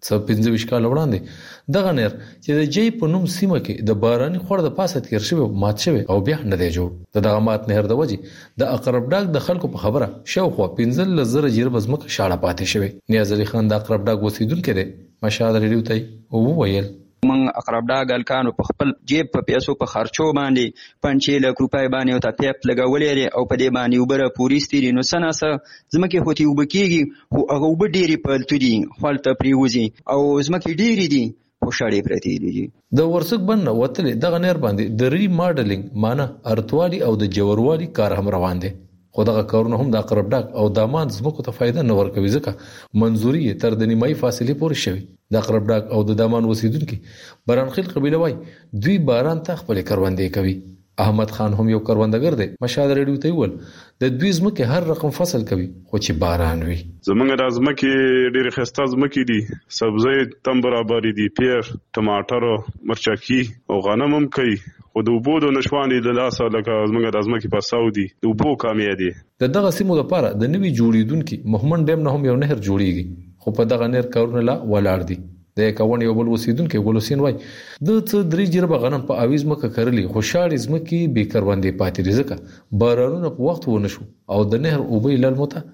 15 کال وړاندې دغه نیر چې د جی په نوم سیمه کې د باراني خور د پاسه تیر شوی مات شوی او بیا نه دی جوړ. دغه مات نهر د وجې د اقرب ډاګ د خلکو په خبره شاوخوا 15,000 جریب مزمکه شاړه پاتې شوی. نیاز علي خان د اقرب ډاګ اوسیدونکو دی، مشال ریډیو ته وویل من اقرب ډاګ الکانو په خپل جیب په پیسو په خرچو باندې 5 لک روپۍ باندې او ته پیپ لګولې او په دې باندې وبره پوریستي نو سناسه زمکه هوتی وبکیږي خو هغه وب ډيري پلتو دي خپلته پریوزي او زمکه ډيري دي خو شړې پرتی دي. د ورسک بند وتلې دغه نیر باندې د ری ماډلینګ معنی ارتوالي او د جوړوالي کار هم روان دي. خو دغه کارونه هم د اقرب ډاګ او دامان زمکو ته فائدہ نه ورکوي ځکه منځوري تر د نیمایي فاصله پورې شوی. د اقرب ډاګ او د دامان اوسیدونکو برانخیل قبیله وای دوی باران ته خپل کروندې کوي. احمد خان هم یو کروندګر دی، مشال ریډیو ته ویل د دوی زمکه هر رقم فصل کوي خو چې باران وي. زمونږ د زمکه ډېر خسته زمکه دي، سبزی تم برابر دي، پیر، ټماټر، مرچکی او غنم هم کوي. او د وبو د نشوانې د لاسه لکه زمونږ د ازمکه په سعودي د وبو کامیه دي. د دغه سیمو لپاره د نوي جوړیدونکو مهمن ډیم نه هم یو نهر جوړیږي خو په دغه نهر کارونه لا ولاړ دي. د کاون یو بل وسیدونکو ګلوسین وای د څه 3 جریب غنم په اویز مکه کړلی خو شاړې زمکه به کروندې پاتې رزقه بارانونه په وخت ونه شو او د نهر اوبې لالموته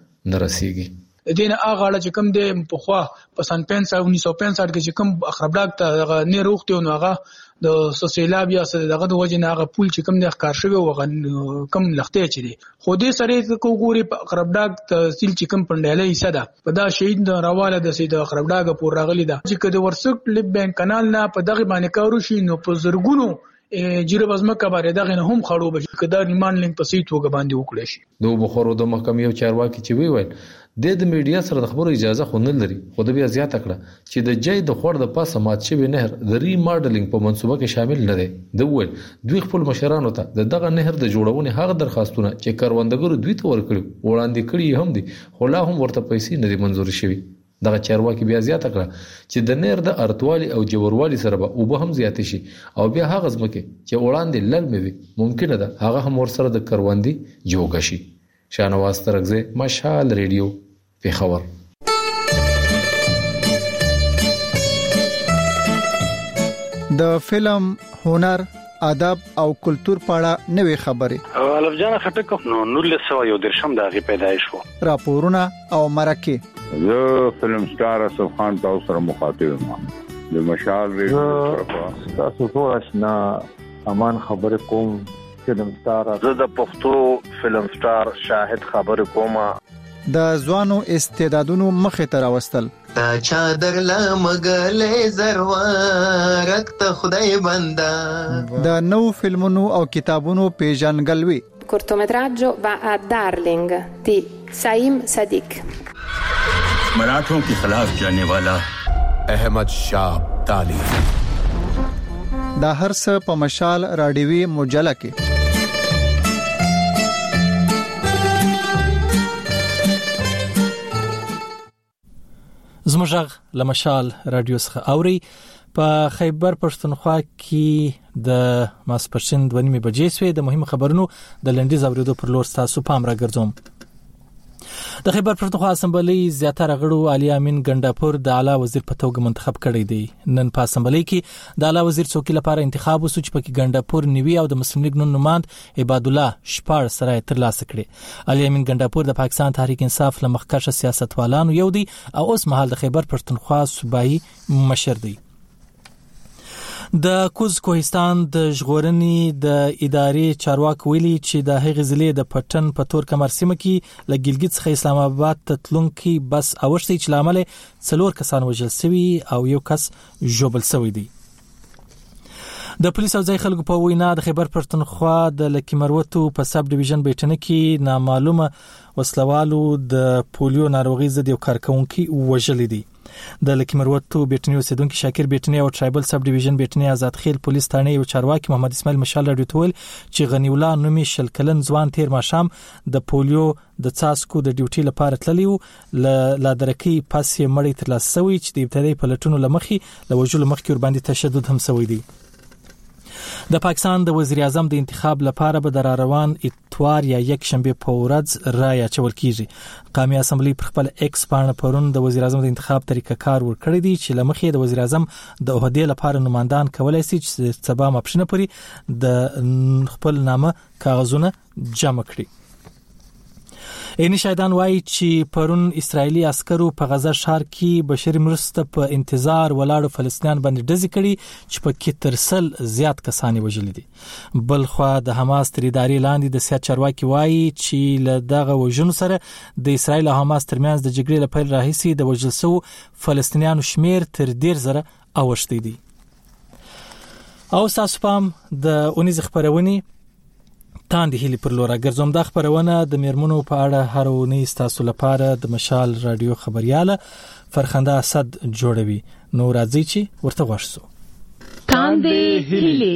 نرسيږي. دین هغه اړه چې کوم د په خوا په سن 1965 کې چې کوم اقرب ډاګ ته نه روختي نو هغه د سوسیلاب یا دغه د وجه نه هغه پول چې کوم د ښکار شوی او کم لختې چي دي خو دې سره کو ګوري په اقرب ډاګ تحصیل چې کوم پنداله حصہ ده په دا شهید د راواله د سید اقرب ډاګ پور راغلی ده چې کده ورسک لب بین کانال نه په دغه باندې کارو شي نو په زرګونو جیره بزمکه باندې دغه هم خړو بشي کدا ریمان لینک په سیټ وګ باندې وکړي شي. دوه بخورو د محکمې او چارواکي چې ویل د میډیا سره د خبرو اجازه خو نه لري خو د بیا زیاته کړه چې د جای د خور د پاسه مات شوی نهر د ری ماډلینګ په منصوبه کې شامل نه دی. د ول دوی خپل مشرانو ته د دغه نهر د جوړونې هغه درخواستونه چې کروندګرو دوی ته ورکړي وړاندې کړي هم دي خو لا هم ورته پیسې نه دي منزور شوي. دغه چارواکي بیا زیاته کړه چې د نهر د ارتوالي او جوړوالي سره به وب هم زیات شي او بیا هغه ځمکه چې وړاندې لړمې وي ممکنه ده هغه هم ورسره د کروندې جوړ شي. شانواز ترګزی، مشال ریډیو، پیښور. د فلم، هنر، ادب او کلچر په اړه نوې خبرې الف جان خټک نو 1913 د هغه پیدایش وو. راپورونه او مرکه زه فلم سٹار اسف خان تاسو سره مخاطب یم. د مشال ریډیو تاسو ټول آشنا امان خبر کوم. فلم سٹار زه د پښتو فلم سٹار شاهد خبر کوم. د ځوانو استعدادونو مخه تر واستل تا چادر لمغلې زروارت ته خدای بندا د نو فلمونو او کتابونو پیژنګلوي. cortometraggio va a Darling di Saim Sadiq. मराठों के खिलाफ जाने वाला अहमद शाह अब्दाली. دا هر څه په مشال راډیوي مجله کې. زموږ لمشال رادیو څخه اوري په خیبر پښتونخوا کې د ماسپښین 2:30 بجې سوې. د مهمو خبرونو د لنډیز اوریدو پر لور تاسو پام راګرځوم. د خیبر پښتونخوا اسمبلی زیاتره غړو علي امین ګنداپور د اعلی وزیر په توګه منتخب کړی دی. نن په اسمبلی کې د اعلی وزیر څوکۍ لپاره انتخاب وسو چې پکې ګنداپور نیوي او د مسلم لیگ نون نماند عباد الله شپاړ سره ترلاسه کړي. علي امین ګنداپور د پاکستان تحریک انصاف له مخکښ سیاستوالانو یو دی او اوس مهال د خیبر پښتونخوا صوبایي مشر دی. د کوز کوهستان د ژغورنې د ادارې چارواکي ویلي چې د هغې ضلع د پټن په تور کمر سیمه کې له ګلګت څخه اسلام آباد ته تلونکي بس اوښتي چې لامل 4 کسان وژل شوي او یو کس ژوبل شوی دی. د پولیس او ځای خلکو په وینا د خیبر پښتونخوا د لکی مروتو په سب ډیویژن بیټنه کې نامعلومه وسلوالو د پولیو ناروغي ضد یو کارکونکي وژلی دی. د لکی مروتو بیټنی اوسیدونکو شاکر بیټنی او ټرایبل سب ډیویژن بیټنی آزاد خیل پولیس ثانه یو چارواکي محمد اسماعیل مشال راډیو ټول چې غنی الله نومي شلکلن ځوان تیر ماشام د پولیو د څاسکو د ډیوټي لپاره تللی و لا درکې پاسې مړی تر لاسه وی چې د ابتدایي پلټونو لمخي له وجلو مخکې ور باندې تشدد هم شوی دی. د پاکستان د وزیر اعظم د انتخاب لپاره به د روان اتوار یا یک شنبه په ورځ رای اچول کیږي. قومي اسمبلی پر خپل ایکس پاڼه پرون د وزیر اعظم د انتخاب طریقه کار ورکړی دی چې لمخې د وزیر اعظم د عہدې لپاره نمائندان کولای شي چې سبا مپښنه پوری د خپل نامه کاغذونه جمع کړي. اینی شایدان وایي چې پرون اسرایلی عسکرو په غزه ښار کې بشري مرسته په انتظار ولاړو فلسطینیان باندې ډزې کړي چې په کې ترسل زیات کسان وژل دي. بل خو د حماس تر ادارې لاندې د سیاست چارواکي وایي چې له دغه وژنو سره د اسرایل او حماس ترمنځ د جګړې لپاره راهیسي د وژل شو فلسطینیانو شمیر تر 10,000 اوښتی دي. او تاسو پام د اونیز خبرونه تاندې هلي پر لور راګرځوم. دا خبرونه د میرمنو په اړه هر اونۍ تاسو لپاره د مشال رادیو خبرياله فرخنده اسد جوړوي. نو راځي چې ورته غوښسو. تاندې هلي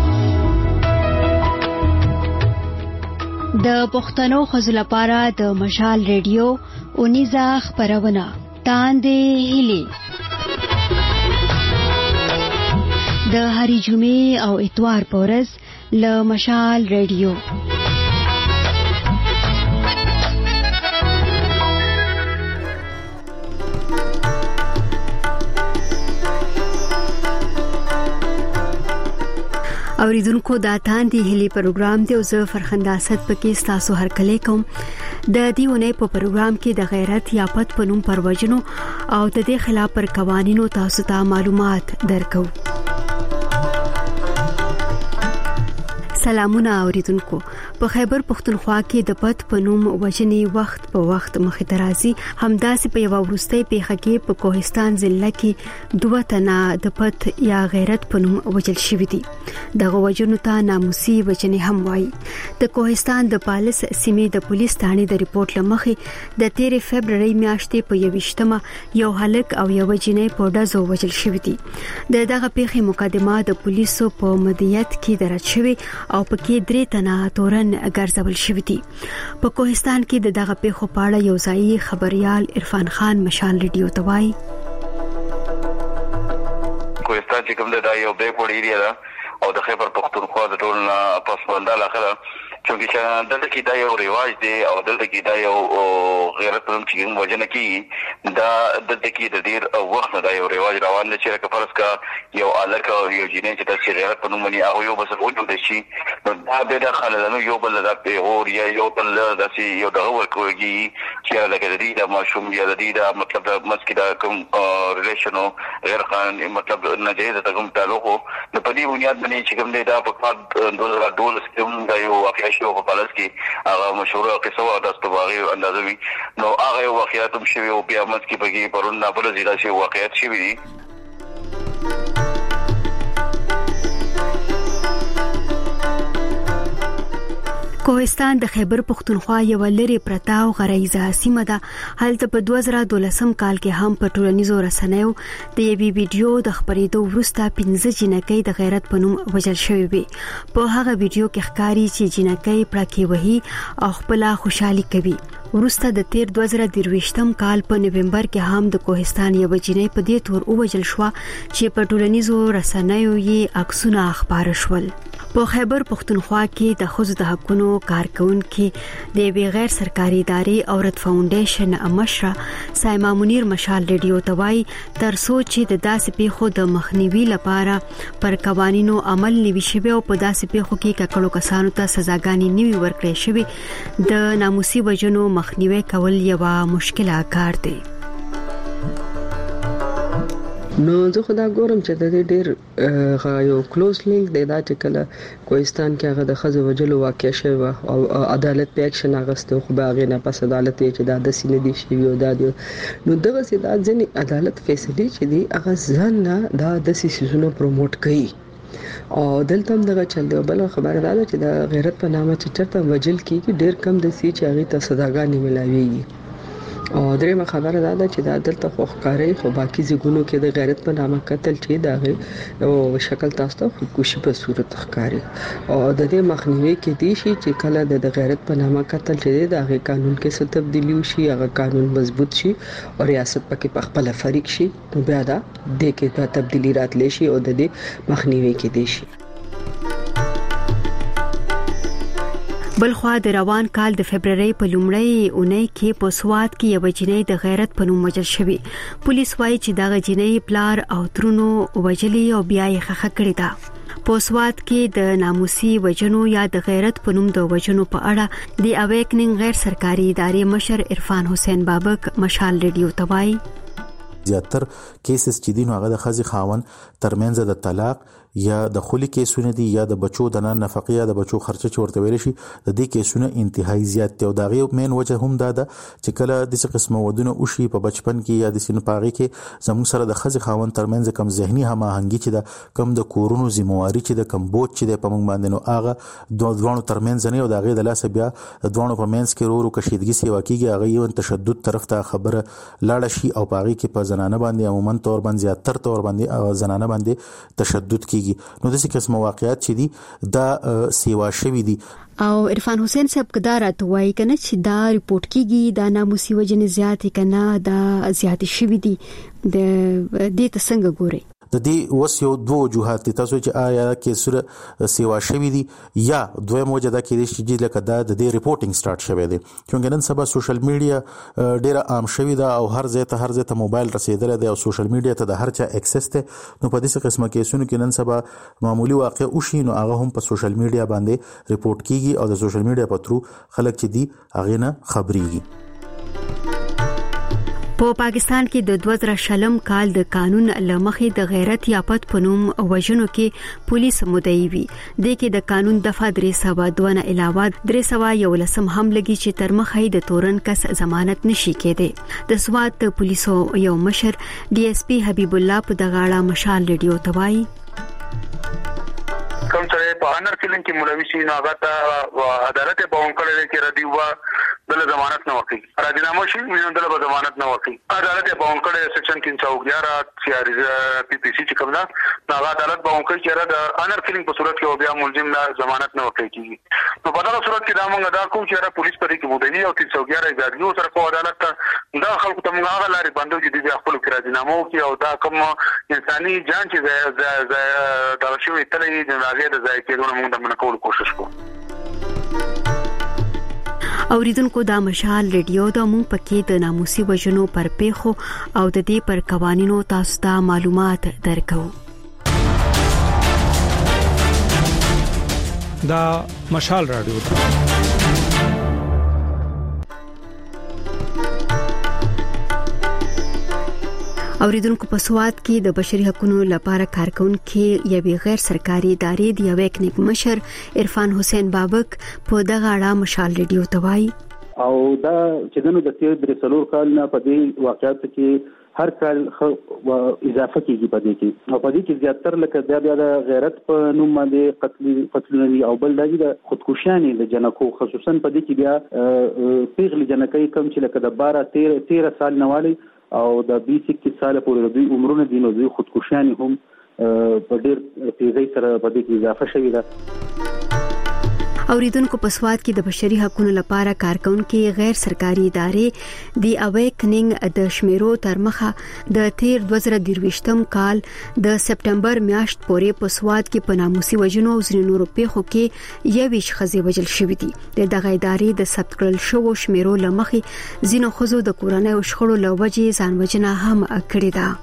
د پښتنو خزل لپاره د مشال رادیو اونیزه خبرونه تاندې هلي د هری جمعې او اتوار پورز له مشال رادیو. اوریدونکو دا تاندې هلي پروګرام دی او زه فرخنده اسد پکې تاسو هر کله کوم. د دیونه په پروګرام کې د غیرت یا پت پنوم پروژنو او د دې خلاف پر قوانینو تاسو ته معلومات درکو. سلامونه اوریدونکو. په خیبر پښتونخوا کې د پت پنوم وژنې وخت په وخت مخې ته راځي. همداسې په یو وروستۍ پیښه کې په کوهستان ضلع کې 2 تنه د پت یا غیرت پنوم وژل شوي دي. دغه وژنو ته ناموسي وژنې هم وایي. د کوهستان د پالس سیمې د پولیس ثانې د ریپورت لمخې د 13 فبرवरी میاشتې په 21 یو هلک او یو جنۍ په ډزو وژل شوي دي. دغه پیښې مقدمه د پولیسو په مدیریت کې درج شوی او پکې 3 تنه تورن ګرځول شوی دي. په کوهستان کې دغه پیښو په اړه یو ځایي خبريال عرفان خان مشال رادیو ته وایي. کوهستان چې کوم د یو بیکورډ ایریا ده او د خیبر پښتونخوا د ټول پاسپورت اخره چونکی چې دلته کې دا یو ریواج دی او دلته کې دا یو غیرت پرم چې موجنه کې دا دلته کې د ډیر وخت دا یو ریواج روان دی چې کفرس کا یو الکه یو جنې چې د غیرت پرم باندې هغه یو بس وجود شي نو دا به خلانو یو بل د پیغور یا یو بل داسي یو دغه ورکوږي چې لکه د دې د ماشوم یا د دې د مطلب د مسکدا کوم ریلیشنو غیر قانوني مطلب ناجیز د کوم تعلق نو په دې بنیاد باندې چې کوم دا په کار 2012 کې دا یو واقعي شو په پالیس کې هغه مشهور قصه و د استواغي اندازوي نو هغه واقعیت هم شوی او بیا مت کې پکې پرون نه بل ځای شي واقعیت شوی دي. کوهستان د خیبر پختونخوا یو لري پرتا او غریزه سیمه ده. هلته په 2012 کال کې هم په ټولنیزو رسنیو د یوې ویډیو د خبرېدو وروسته 15 جنکۍ د غیرت په نوم وژل شوې وي. په هغه ویډیو کې ښکاري چې جنکۍ پړکې وهي او خپل خوشحالي کوي. وروسته د 2023 کال په نومبر کې هم د کوهستان یو جنۍ په دې تور وژل شو چې په ټولنیزو رسنیو یې عکسونه خبر شول. په خیبر پختونخوا کې د ښځو د حقوقو کارکونکو د غیر سرکاري ادارې عورت فاونډیشن مشره سایما منیر مشال ریډیو توای تر څو چې د داسې پیښو د مخنیوي لپاره پر قوانینو عمل نیوي شوی او په داسې پیښو کې ککړو کسانو ته سزاګانې نیوي ورکړې شوی د ناموسي وژنو مخنیوي کول یو مشکله کار دی. نو زه خدا ګورم چې د دې ډېر یو کلوز لینک دی دا چې کله کوهستان کې هغه د ښځو وژلو واقع شوی او عدالت په اکشن اغسته خو به هغې نه پس عدالت یې چې دا داسې نه دي شوي او دا دی نو دغسې دا ځینې عدالت فیصلې چې دي هغه ځان نه دا داسې څیزونه پروموټ کوي او دلته هم دغه چل دی. بل خبره دا ده چې د غیرت په نامه چې چېرته وژل کېږي ډېر کم داسې چې هغې ته سزاګانې میلاویږي. او درېیمه خبره دا ده چې دا دلته خو ښکاري خو باقي ځایونو کې د غیرت په نامه قتل چې د هغې او شکل تاسو ته خودکشي په صورت ښکاري او د دې مخنیوي کېدای شي چې کله د غیرت په نامه قتل چې د هغې قانون کې څه تبدیلي وشي هغه قانون مضبوط شي او ریاست پکې په خپله فریق شي نو بیا دا دې کې دا تبدیلي راتلی شي او د دې مخنیوي کېدای شي. بلخوا د روان کال د فبرवरी په لومړۍ اونۍ کې په سوات کې یو جنۍ د غیرت په نوم وژل شوی. پولیس وايي چې دا جنۍ پلار او ترونو وژلې او بیا یې خخه کړې ده. په سوات کې د ناموسي وژنو یا د غیرت په نوم د وژنو په اړه د اویکنینګ غیر سرکاري ادارې مشر عرفان حسین بابک مشال ریډیو ته وایي زیاتر کیسز چې دي نو هغه د خزي خاون ترمنځ د طلاق یا د خولي کیسونه دي یا د بچو د نفقه یا د بچو خرچه چورته ویل شي د دې کیسونه انتهایی زیات دي او دا غي مین وجه هم دا ده چې کله د څه قسمه ودونه او شي په بچپن کې یا د سین پاغي کې زموږ سره د خزي خاون ترمنځ کم ذهني هماهنګي چې د کم د کورونو ذمہواری چې د کم بوج چې د پمنګ باندې نو هغه دوه ترمنځ نه او دا غي د لاس بیا د دوه په منځ کې ورو کشیدګي سیوا کیږي هغه یو تشدد طرف ته خبره لاړه شي او پاغي کې په زنانه باندې عموما تور باندې زیاتر تور باندې زنانه باندې تشدد کیږي. نو د څه قسم واقعیت چې دي دا سیوا شوی دي. او عرفان حسین صاحب کدارات وایي کنه چې دا ریپورت کیږي دا ناموسي وجنې زیاتې کنه دا زیاتې شوی دي د دې ته څنګه ګوري؟ د دې وس یو دوه وجوهات دي تاسو چې آیا کې سره سیوا شوی دي یا دویم وجه دا کې چې لکه دا د دې ریپورتینګ سٹارټ شوی دی چې نن سبا سوشل میډیا ډیره عام شوی دا او هر ځای ته موبایل رسیدل دی او سوشل میډیا ته د هر چا اکسس ته نو په دې قسمه کیسونو کې نن سبا معمولی واقع او شي نو هغه هم په سوشل میډیا باندې ریپورت کیږي او د سوشل میډیا په ترو خلک چې دي هغه نه خبريږي. په پاکستان کې د 2000 کال د قانون لمخې د غیرت یا پت پنوم وژنو کې پولیس مدعي وي. د کې د قانون دفعه 302 نه علاوه 311 هم لګي چې تر مخې د تورن کس ضمانت نشي کېده. د سوات پولیسو یو مشر ډي اس پی حبیب الله په دغاړه مشال ریډیو ته وایي کوم سره په انر کلن کې مولوي سي نو هغه ته عدالت په اون کړل کې ردی و دله ضمانت نه ورکړي راځنامه شي نو دله ضمانت نه ورکړي عدالت په اون کړل سیکشن 311 سي ار پی پی سي چې کوم دا هغه عدالت په اون کړل چې د انر کلن په صورت کې بیا ملزم نه ضمانت نه ورکړي کیږي. نو په دا صورت کې دا موږ دا کوم چې پولیس پرې کې مدني او 311 اجازه سره په عدالت ته دا خلکو ته موږ هغه لاري باندې چې د خپل راځنامه کې او دا کوم انساني جان چې دا شوی تلې د د ځای کېدونه موږ د منکول کوشش کوو. اوریدونکو دا مشال ریډیو د مونږ پکې د ناموسي وژنو پر پیښو او د دې پر قوانینو تاسو ته معلومات درکو. دا مشال رادیو اوریدونکو په سوات کې د بشري حقوقو لپاره کارکونکو یوې غیر سرکاري ادارې د اویکنینګ مشر عرفان حسین بابک په دغه اړه مشال ریډیو ته وایي او دا چې دنو د 3 کال نه په دې واقعیت کې هر کال اضافه کیږي په دې کې، او په دې کې زیاتره لکه بیا د غیرت په نوم باندې قتلونه او بل د خودکشیانې د جنکو، خصوصا په دې کې بیا پیغلي جنکۍ کم چې لکه د 12-13 سال نوالی او د 20-21 سال پورې دوی عمرونه دي، نو دوی خودکشیانې هم په ډېر تیزی سره په دې کې اضافه شوې ده. اوریدونکو په سواد کې د بشري حقوقو لپاره کارکونکو غیر سرکاري ادارې دی اویکنینګ د شمیرو تر مخه د تیر 2023م کال د سپټمبر میاشت پورې په سواد کې په ناموسي وجنو او ځینو نورو پیښو کې 21 ښځې وژل شوې دي. دغه ادارې د ثبت کړل شوو شمیرو لمخې ځینو ښځو د کورنۍ شخړو لوجې ځان وژنه هم کړې ده.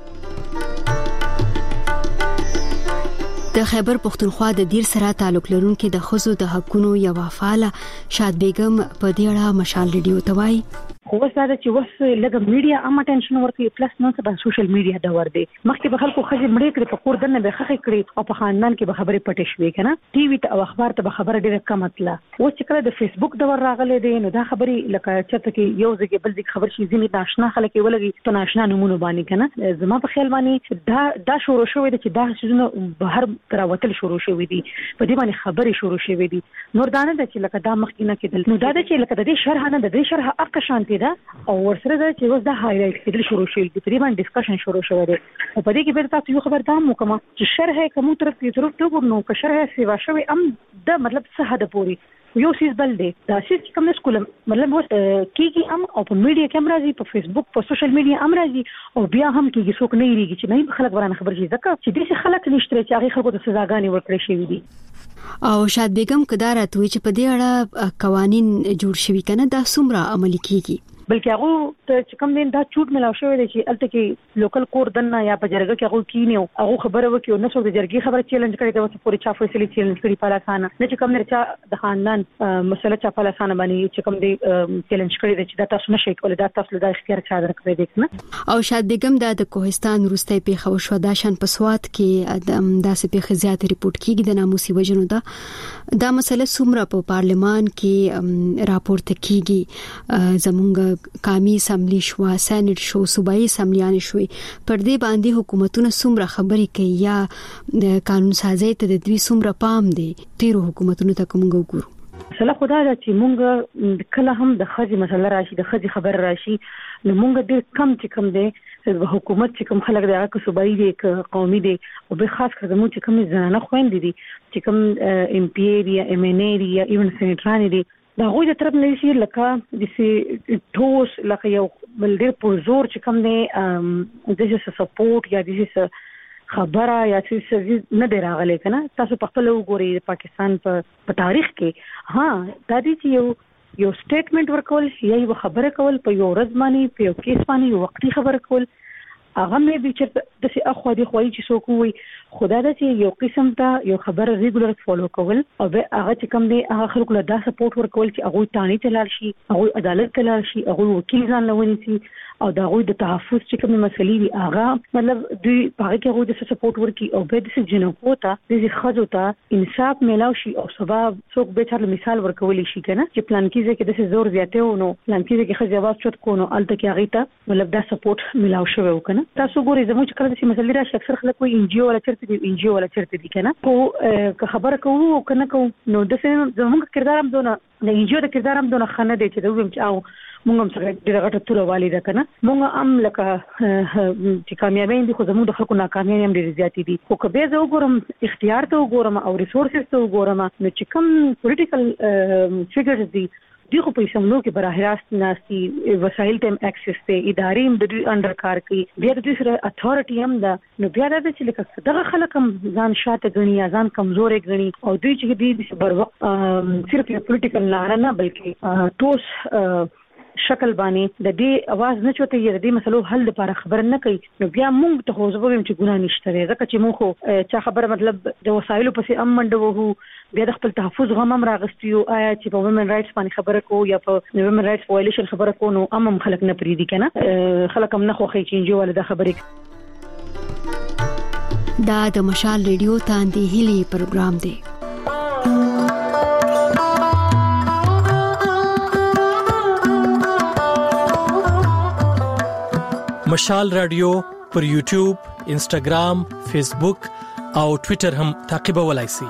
د خیبر پختونخوا د دیر سره تعلق لرونکو د خزو د حقونو یو فعال شاد بیگم په دې اړه مشال ریډیو ته وایي. خو وساده چې وس لګ میډیا ام اټینشن ورکړي، پلس نو څه د سوشل میډیا د ور دي مخکې به خلکو خځې مړې کړې په کور دنه به خخې کړې او په خاندان کې به خبرې پټې شوې کنه، ټي وي ته او اخبار ته به خبره ډېره کم اتله. اوس چې کله د فیسبوک د ور راغلي دي نو دا خبرې لکه چرته کې یو ځای بل ځای خبر شي ځینې ناشنا خلک ولګي ته ناشنا نمونه باندې کنه. زما په خیال باندې دا شروع شوې ده چې دا شونه بهر تراوتل شروع شوې دي، په دې باندې خبرې شروع شوې دي. نور دانه د چې لکه دا مخکې نه کېدل، نو دا د چې لکه د دې شرح نه د دې شرح اقا شانتي ده او ورسره دا چې اوس دا هایلایټ کېدل شروع شوی دی، په دې باندې ډسکشن شروع شوی دی. او په دې کې به تاسو یو خبر ته مو کوم چې شرح کوم طرف کې ضرورت ته ورنو که شرح سیوا شوی ام دا مطلب څه حد پوری یو سیس بل دی دا سیس کوم نه سکول مطلب وس کیږي ام او په میډیا کې راځي، په فیسبوک په سوشل میډیا ام راځي او بیا هم کیږي څوک نه یریږي چې نه خلک ورانه خبر شي ځکه چې دې خلک نشته چې هغه خلکو ته سزاګانې ورکړي شي دي. او شاد بیگم کدار ته چې په دې اړه قوانين جوړ شوي کنه دا څومره عملي کیږي؟ بلکې هغه ته چې کوم دین دا چوټ ملاو شوی دی چې الته کې لوکل کور دنه یا په جرګه کې هغه کینیو هغه خبره وکړي او نو څو د جرګې خبره چیلنج کړي دا اوس پوری چا فیصله چیلنج کړي پالا خان نه چې کوم نه چا د خاندان مسله چا پالا خان باندې چې کوم دی چیلنج کړي چې دا تاسو نشئ کولای، دا تاسو د اختیار چا درکړي دي نه. او شاد بیگم د کوهستان روستۍ پیښه وشو د شان په سواد کې داسې پیښه زیات ریپورت کیږي د ناموسي وجنو دا مسله څومره په پارلمان کې راپورته کیږي. زمونږ قومي اسمبلی شو، سېنات شو، صوبایي اسمبلیان شوي، پر دې باندې حکومتونه څومره خبرې کوي یا د قانون سازي ته د دوی څومره پام دی تیرو حکومتونو ته کوم ګورو؟ مسله خدای دا چې مونږ کله هم د خځې مسله راشي د خځې خبر راشي نو مونږ ډېر کم چې کم دی حکومت چې کوم خلک د هغه صوبایي دي قومي دي او به خاص کر زموږ چې کوم زنانه خويندې دي چې کوم ام پی ای یا ام ان ای یا ایون سېنټران دي دا غوې د طرف نه شي لکه د سي ټوس لکه یو بل ډېر په زور چې کوم دی د جس سپورټ یا د جس خبره یا څه نه دی راغلی کنه. تاسو په خپل وګورئ پاکستان په تاریخ کې ها دا دي چې یو سټیټمنټ ورکول یا یو خبره کول په یو ورځ باندې په یو کیس باندې یو وختي خبره کول هغه مې به چې د سي اخو دي خوای چې څوک وي خدا د چې یو قسم ته یو خبره ریګولر فالو کول او به هغه چې کوم دی هغه خلکو له دا سپورټ ورکول چې هغه تانی تلل شي، هغه عدالت تلل شي، هغه وکیل ځان لونی شي او دا غوي د تحفظ چې کوم مسلې وي هغه مطلب دوی هغه کې هغه د سپورټ ورکي او به د جنکو ته د خځو ته انصاف ملاوي شي او سبب څوک به تر مثال ورکول شي کنه چې پلان کیږي کې د زور زیاته ونو پلان کیږي کې خځه واس چت کو نو الته کې هغه ته مطلب دا سپورټ ملاوي شوی وکنه. تاسو ګورئ زموږ کله چې مسلې راشي اکثر خلک وایي ان جی او ولا چرته دي ان جی او ولا چرته دي کنه کو خبره کوو کنه کو نو د زموږ کردار هم دونه د ان جی او د کردار هم دونه خنه دي چې دوی چې او مونږ هم سره ډیره غټه توله والی ده کنه مونږ هم لکه چې کامیابین دي خو زموږ د خلکو ناکامیان هم ډیره زیاتې دي خو که به زه وګورم اختیار ته وګورم او ریسورسز ته وګورم نو چې کوم پولیټیکل فیګرز دي دوی خو په اسمبلو کې براه راست ناسي وسایل تم اکسس ته ادارې هم د دوی انډر کار کوي بیا د دوی سره اتھارټي هم ده نو بیا د چې لکه دغه خلک هم ځان شاته غني یا ځان کمزوري غني او دوی چې دوی بر وخت صرف یو پولیټیکل نه نه بلکې ټوس شکل باندې د دې आवाज نه چوته یی د دې مسلو حل لپاره خبر نه کوي نو بیا موږ ته خو زبویم چې ګناه نشته ځکه چې موږ خو چا خبره مطلب د وسایلو پسې منډو وو بیا د خپل تحفظ غم هم راغستیو آیا چې په وومن رائټس باندې خبره کو یا په وومن رائټس وایلیشن خبره کو نو هم خلک نه پریدي کنه خلک هم نه خوخي چې جو ولدا خبرې دا د مشال ریډیو تاندې هلي پروګرام دی. مشال رادیو پر یوټیوب، انسټاګرام، فیسبوک او ټوئیټر هم تعقیبولای شئ.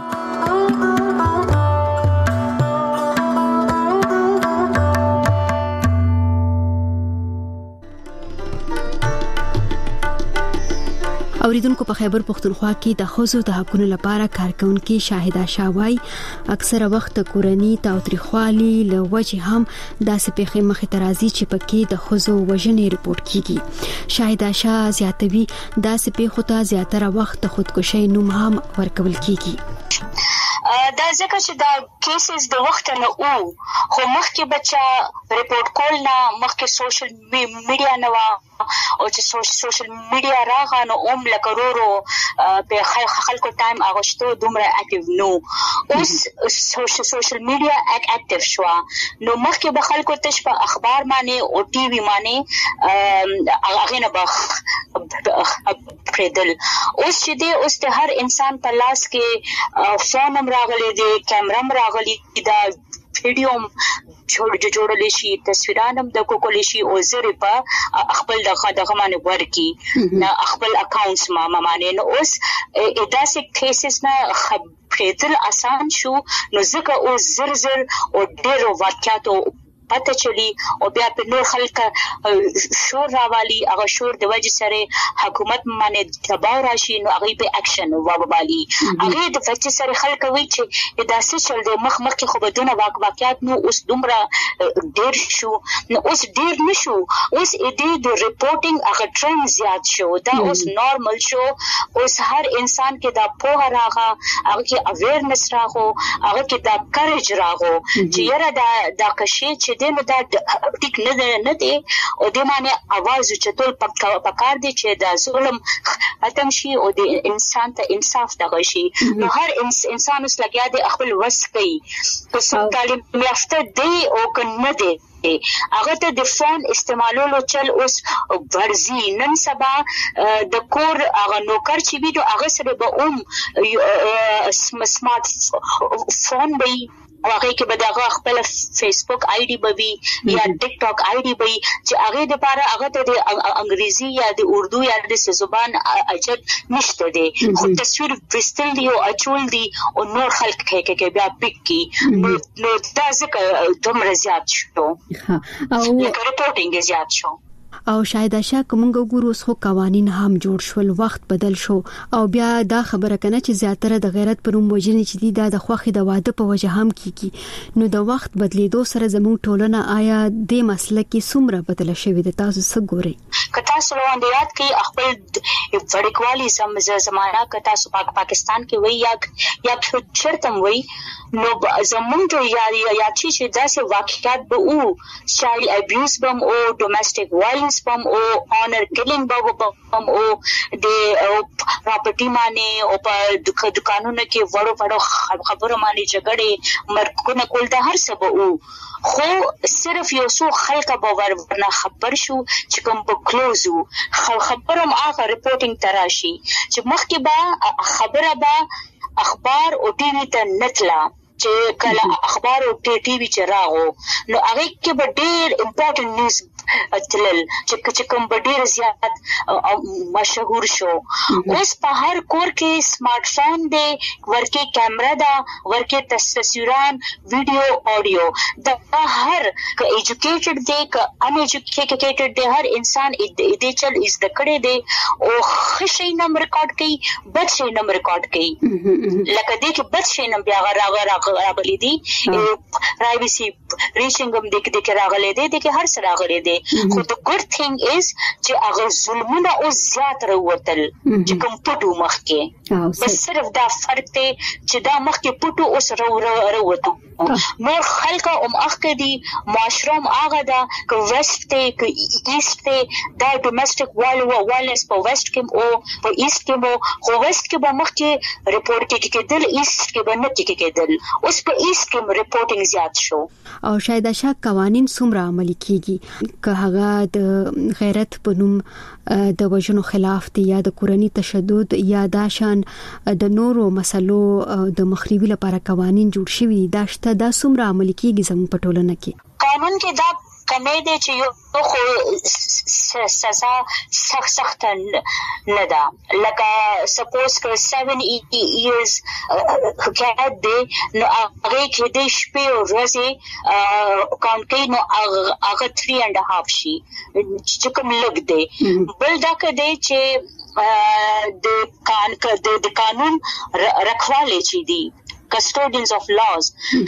اوریدونکو په خیبر پختونخوا کې د ښځو د حقوقو لپاره کارکونکو شاهده شاوای اکثره وخت کورنۍ تاوتریخوالي له وجې هم داسې پیښې مخې ته راځي چې پکې د ښځو وژنې رپورټ کیږي. شاهده شاه زیاتوي داسې پیښو ته زیاتره وخت د خودکشي نوم هم ورکول کیږي. دا ځکه چې دا کیسز د وخت نه او خو مخکې بچا ریپورت کول نه مخکې سوشل میډیا نه وا او چې سوشل میډیا راغانو لکه ورو په خلکو ټایم اغوشتو دومره اکټیو نو اوس سوشل میډیا اکټیو شو نو مخکې به خلکو تش په اخبار باندې او ټي وي باندې هغه نه بخ پردل. اوس چې دی اوس د هر انسان په لاس کې فون هم راغلی دی، کیمرا هم راغلی دا ویډیو جوړول شي، تصویرانم د کوکول شي او زری په خپل دغه باندې ورکی نه خپل اکاونټس ما باندې نو اوس داسې کیسز نه خبرېدل آسان شو نو ځکه او زر او ډېر واقعاتو پته چلی او بیا په نور خلک شور راوالي هغه شور د وجې سره حکومت باندې دباو راشي نو هغه په اکشن ووالي هغه د فکر سره خلک وی چې دا څه چل دی مخ کې خو بدون واقعیت نو اوس دومره ډیر شو نو اوس ډیر نشو اوس دې د ریپورټینګ هغه ټرند زیات شو دا اوس نارمل شو اوس هر انسان کې دا پوهه راغه هغه کې اویرنس راغو هغه کې دا کریج راغو چې یره دا کشي چې دنه دا ټیک نه دی او د معنی आवाज چتول پکار دی چې دا ظلم ختم شي او د انسان ته انصاف دغه شي نو هر انسان اوس لګیا دی خپل وس کوي په څو تعلیم یافته دی او کنه دی هغه ته د فون استعمالولو چل اوس ورزي نن سبا د کور هغه نوکر چې ویډیو هغه سره به سمارټ فون به هغه کې به دغه خپل فیسبوک آی ډي بوي یا ټیک ټاک آی ډي بوي چې هغه د لپاره هغه ته د انګریزي یا د اردو یا د زبان اجت نشته دی خو تصویر وستل دی او اچول دی او نور خلک کې بیا پک کی نو دا ځکه دومره زیات شو او ریپورټینګ زیات شو. او شاید شاه کومګو ګورو خو قوانين هم جوړ شول وخت بدل شو او بیا دا خبره کنه چې زیاتره د غیرت پروم وجنې چې دی د خوخي د واده په وجه هم کیږي نو د وخت بدلیدو سره زموږ ټولنه آیا د مسله کې څومره بدل شوې ده تاسو څه ګورئ؟ کتا سلوان دیات کې خپل وړکوالي زمانہ کتا پاکستان کې وای یا چرتم وای نو زمونږ یا چې داسې واقعیت به او چایلډ ابیوز بم او ډومېسټک وایلنس بم او آنر کیلینګ بم او د پراپرټي باندې او په دکانونو کې وړو خبرو باندې جګړې مرګونه کول د هر څه به او خو صرف یو څو خلک به ورنه خبر شو چې کوم په کلوزو خبرم هغه ریپورټینګ تراشي چې مخکې به خبره به اخبار او ټي وي ته نتلا چې کله اخبار او ټي وي چې راغو نو هغه کې به ډېر امپورټنت نیوز تلل چې کوم به ډېر زیات مشهور شو. اوس په هر کور کې سمارټ فون دی ورکه کیمرا دا ورکه تصویران ویډیو اډیو دا هر ک ایجوکیټډ دی ک ان ایجوکیټډ دی هر انسان دې چل از د کړه دی او خشي نمبر ریکارډ کوي بد شي نمبر ریکارډ کوي لکه دې کې بد شي نمبر راغلي دي پرایویسی ریچینګ هم دې کې راغلي دي چې هر څه راغلي دي خو د ګډ ثینګ از چې هغه ظلمونه او زیات راوتل چې کوم پټو مخ کې بس صرف دا فرق دی چې دا مخ کې پټو اوس راوتو نور خلک اخکې دي معاشرم هغه دا ک ویسټ ته ک ایست ته دا ډومېسټک وایلنس په ویسټ کې او په ایست کې خو ویسټ کې به مخ کې ریپورټ کېدل ایست کې به نه کېدل اوس په ایست کې ریپورټینګ زیات شو. او شاید شاه قوانين څومره عملي کیږي که هغه د غیرت په نوم د وژنو خلاف دي یا د کورنۍ تشدد یا د شان د نورو مسلو د مخنیوي لپاره قوانين جوړ شوي دا شته دا څومره عملي کیږي زموږ په ټولنه کې؟ قانون کې دا کمې دي چې یو خو سزا سخت نه ده لکه سپوز که 7 years قید دی نو هغه کې د شپې او ورځې کاونټ کوي نو هغه 3.5 شي چې کوم لګ دی بل دا کده چې د قانون رکھواله چي دي custodians of laws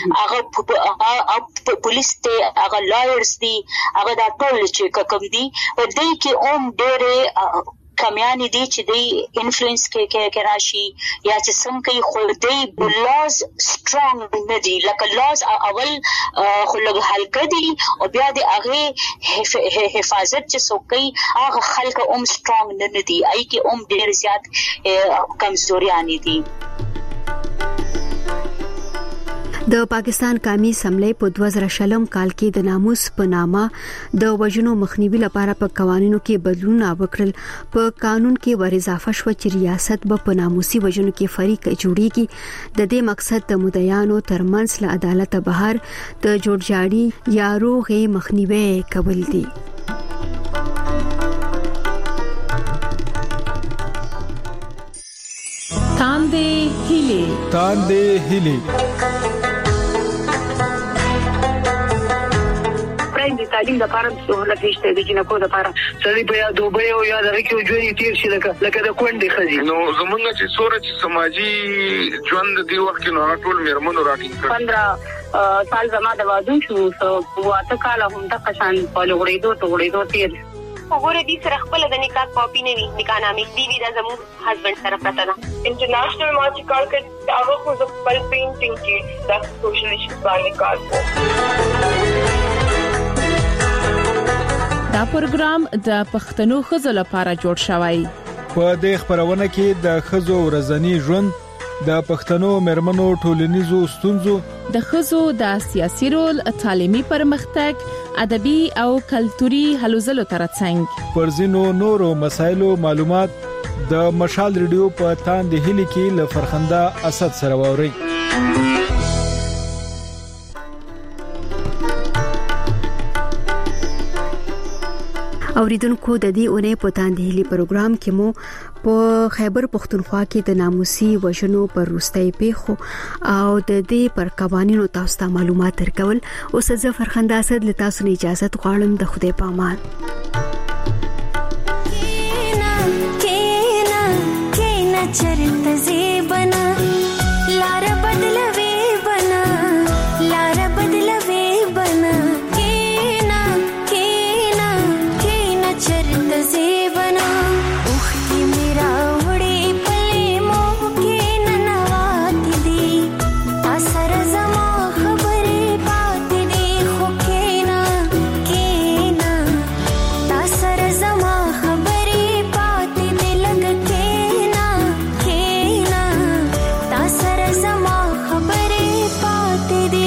هغه پولیس ته هغه lawyers دي هغه دا ټول چې کوم دي په دې کې ډېر کمیانې دي چې د انفلوئنس کې راشي یا چې څنګه خو د laws strong نه دي لکه laws اول خو لږ هلکه دي او بیا د هغه حفاظت چې څوکۍ هغه خلک strong نه دي ای کې ډېر زیات کمزوریان دي د پاکستان قومي اسمبلی په 2020 کال کې د ناموس په نامه د وژنو مخنیوي لپاره په قوانینو کې بدلون وکړل په قانون کې ور اضافه شو چې ریاست به په ناموسي وژنو کې فریق جوړیږي د دې مقصد د مدعیانو ترمنځ له عدالت بهر د جوړجاړي یا روغې مخنیوي کول دي تاندې هلي د تعلیم لپاره سہولت نشته د جنکو لپاره سړي په یاد دوبه او یاد راکې ژوند تیر شي لکه د کونډې خزي نو زمونږ چې سورج سماجی ژوند دی وخت نو ټول میرمنو راټینګ کړ 15 سال زما د وادو شو واته کال هم د قشان په لغړېدو تیر وګوره دې سره خپل د نکاح کاپی نه وي نکاح نامې دی دا زموږ هسبند سره پراته ده انټرنیشنل ما چې کار کوي هغه خو د خپل پینټینګ کې د سوشل ایشوز باندې کار کوي دا پروګرام د پښتنو خزو لپاره جوړ شوی په دې خبرونه کې د خزو ورځنی ژوند د پښتنو مرمنو ټولنیزو ستونزو د خزو د سیاسي رول تعلیمي پرمختګ ادبي او کلتوري هلو ځلو ترڅنګ پرځینو نورو مسایلو معلومات د مشال ریډیو په تاندې هلي کې ل فرخنده اسد سره ووري اوریدونکو د دې اونۍ په تاندهلي پروګرام کې مو په خیبر پختونخوا کې د ناموسي وژنو پر وروستۍ پیښو او د دې پر قوانینو تاسو ته معلومات درکول او زه فرخنده اسد له تاسو نه اجازه غواړم د خدای په امان کینا چرت زیبنا لار بدلوي بنا لار بدلوي بنا चरत जीवना उखती मेरा उड़ी पले मोह के ननवाती दी असर जमा खबरे पाती दी खो केना तासर जमा खबरे पाती दी लग केना तासर जमा खबरे पाती दी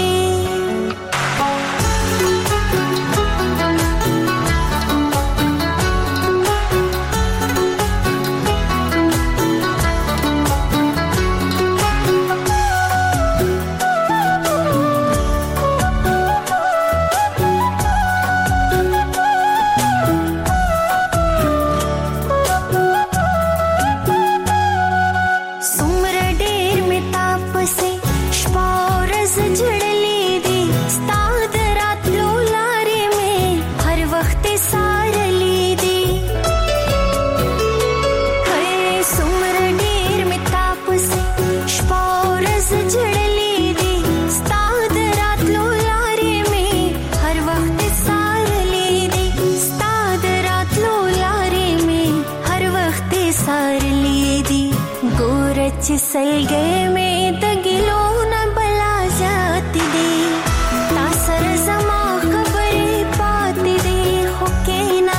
सलगे में दगिलो न बला जाती दे तासर जमा खबरे पाती दे हो केना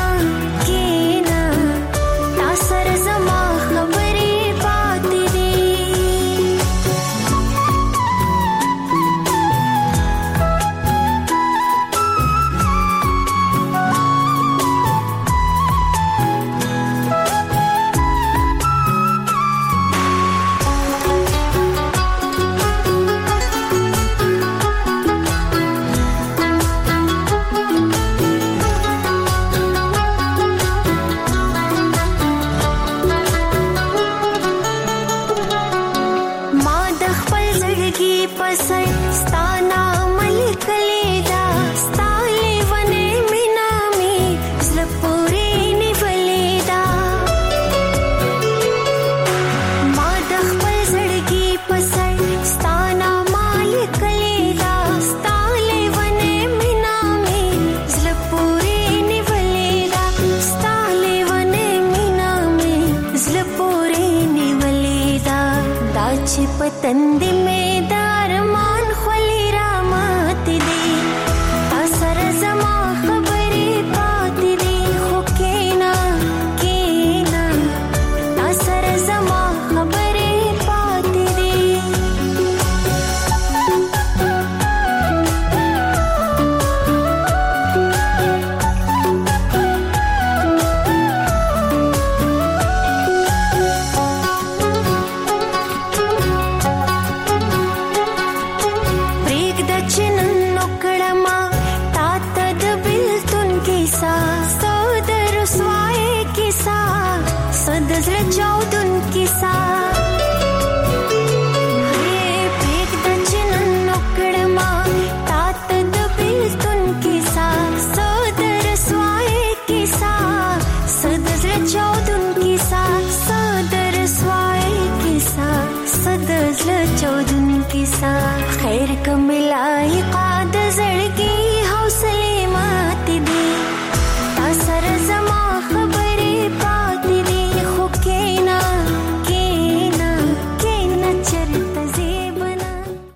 तासर जमा खबरे पाती दे पसंद स्ताना मलिकलेदा स्ताले वने मिनामी ज़लपुरे निवलेदा मादख पर ज़ड़गी पसंद स्ताना मलिकलेदा स्ताले वने मिनामी ज़लपुरे निवलेदा स्ताले वने मिनामी ज़लपुरे निवलेदा दाची पतंदी में दारमान ख्वली रामत दे असर जमा खबरी पाती दे खो केना केना असर जमा खबरी पाती दे खैर कमिलाई काद जड़गी हौसले माती दे असर जमा खबरे पाती दे खो केना केना केना चरत जेबना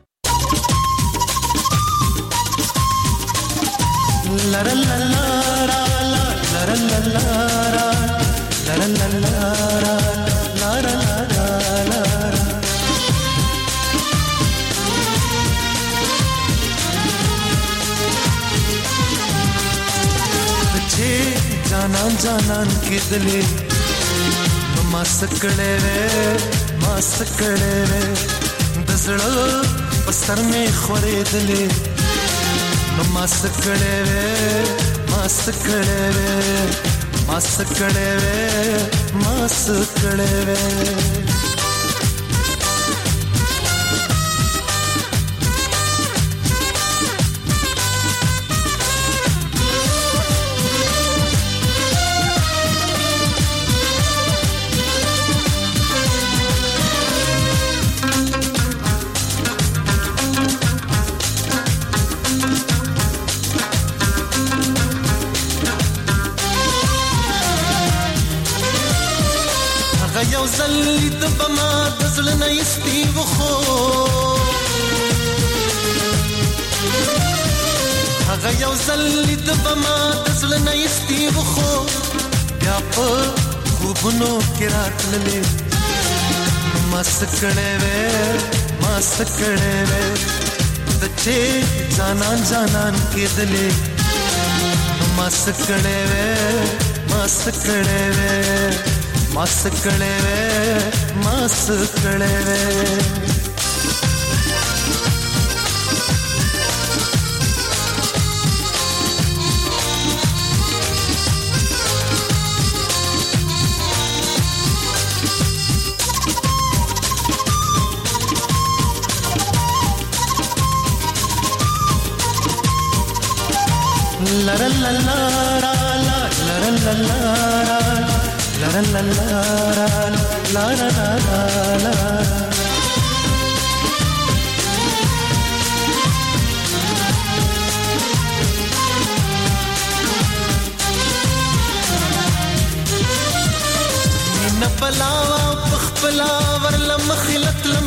लरलला लरलला लरलला जानान के दिले मासकड़े वे दसड़ो पस्तर में खोरे दिले मासकड़े वे یو زلی د بما د زړه نه یستي وخو هغه یو زلی د بما د زړه نه یستي وخو بیا په خوبونو کې راتللې مسکړې وې د چې جانان کې دلې مسکړې وې la la la la la la la la la la نبلاوا بخبلا ورلا مخلت لم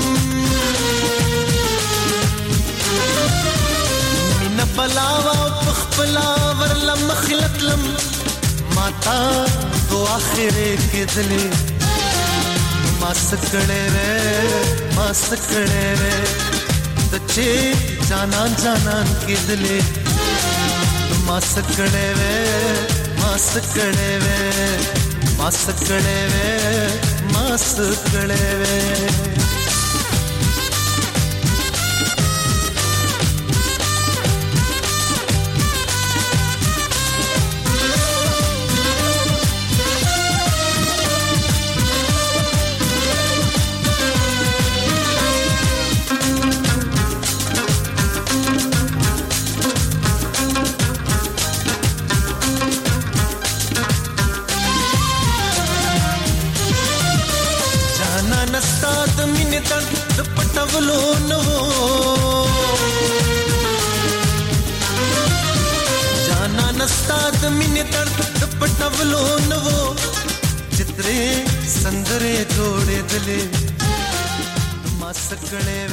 نبلاوا بخبلا ورلا مخلت لم माता तो आखिरे के दिले मस्कड़े वे तचे जानान के दिले मस्कड़े वे पटवलो नवो जाना नस्ताद मिने दर्द पटवलो नवो चित्रे संदरे जोड़े दले मासकणे